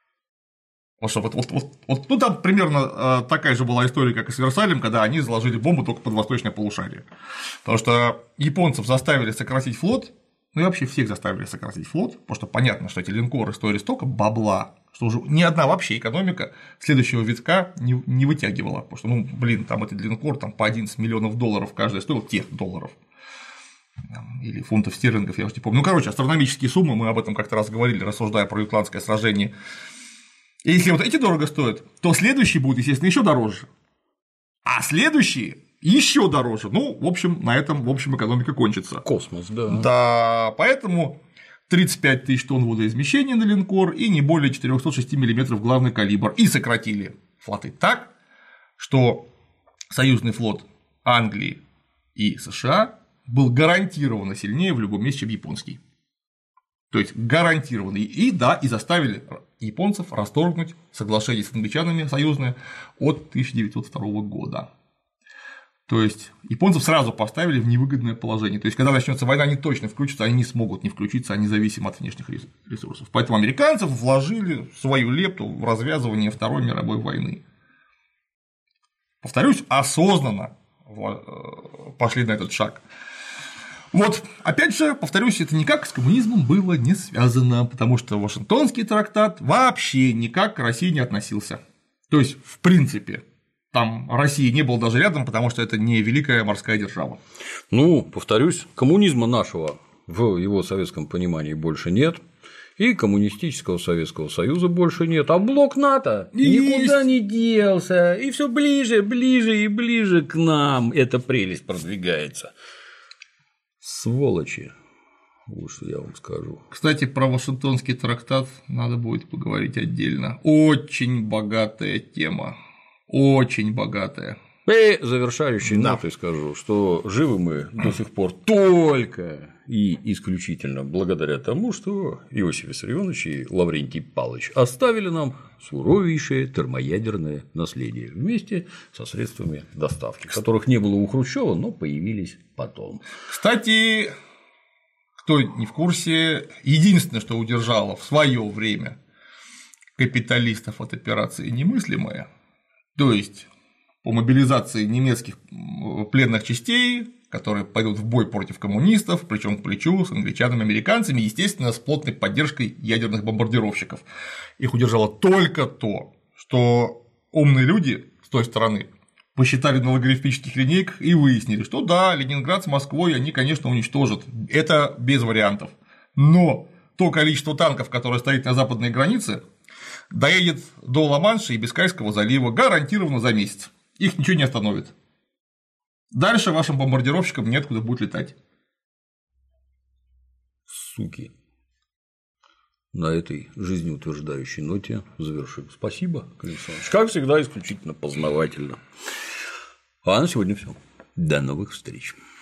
Speaker 2: Ну, там примерно такая же была история, как и с Версалем, когда они заложили бомбу только под восточное полушарие. Потому что японцев заставили сократить флот, ну и вообще всех заставили сократить флот, потому что понятно, что эти линкоры стоили столько бабла, что уже ни одна вообще экономика следующего витка не вытягивала. Потому что, там этот линкор там, по 11 миллионов долларов каждый стоил тех долларов. Или фунтов стерлингов, я уже не помню. Астрономические суммы, мы об этом как-то раз говорили, рассуждая про ютландское сражение. И если вот эти дорого стоят, то следующие будут, естественно, еще дороже. А следующие еще дороже. Ну, в общем, на этом, экономика кончится.
Speaker 1: Космос, да.
Speaker 2: Да, поэтому 35 тысяч тонн водоизмещения на линкор и не более 406 мм главный калибр. И сократили флоты так, что союзный флот Англии и США был гарантированно сильнее в любом месте, чем японский. То есть гарантированно. И заставили японцев расторгнуть соглашение с англичанами союзное от 1902 года. То есть японцев сразу поставили в невыгодное положение. То есть, когда начнется война, они точно включатся, они не смогут не включиться, они зависимы от внешних ресурсов. Поэтому американцев вложили свою лепту в развязывание Второй мировой войны. Повторюсь, осознанно пошли на этот шаг. Вот, опять же, повторюсь, это никак с коммунизмом было не связано, потому что Вашингтонский трактат вообще никак к России не относился. То есть, в принципе, там России не было даже рядом, потому что это не великая морская держава.
Speaker 1: Ну, повторюсь, коммунизма нашего в его советском понимании больше нет, и коммунистического Советского Союза больше нет, а блок НАТО никуда не делся, и все ближе, ближе и ближе к нам эта прелесть продвигается. Сволочи, вот что я вам скажу.
Speaker 2: Кстати, про Вашингтонский трактат надо будет поговорить отдельно. Очень богатая тема. Очень богатая.
Speaker 1: И завершающей нотой скажу, что живы мы до сих пор только и исключительно благодаря тому, что Иосиф Виссарионович и Лаврентий Павлович оставили нам суровейшее термоядерное наследие вместе со средствами доставки, которых не было у Хрущева, но появились потом.
Speaker 2: Кстати, кто не в курсе, единственное, что удержало в свое время капиталистов от операции «Немыслимое», то есть по мобилизации немецких пленных частей, которые пойдут в бой против коммунистов, причем к плечу с англичанами, американцами, естественно, с плотной поддержкой ядерных бомбардировщиков. Их удержало только то, что умные люди с той стороны посчитали на логарифмических линейках и выяснили, что да, Ленинград с Москвой они, конечно, уничтожат. Это без вариантов. Но то количество танков, которое стоит на западной границе, доедет до Ла-Манша и Бискайского залива гарантированно за месяц. Их ничего не остановит. Дальше вашим бомбардировщикам неоткуда будет летать.
Speaker 1: Суки. На этой жизнеутверждающей ноте завершим. Спасибо, Александр. Как всегда, исключительно познавательно. А на сегодня все. До новых встреч.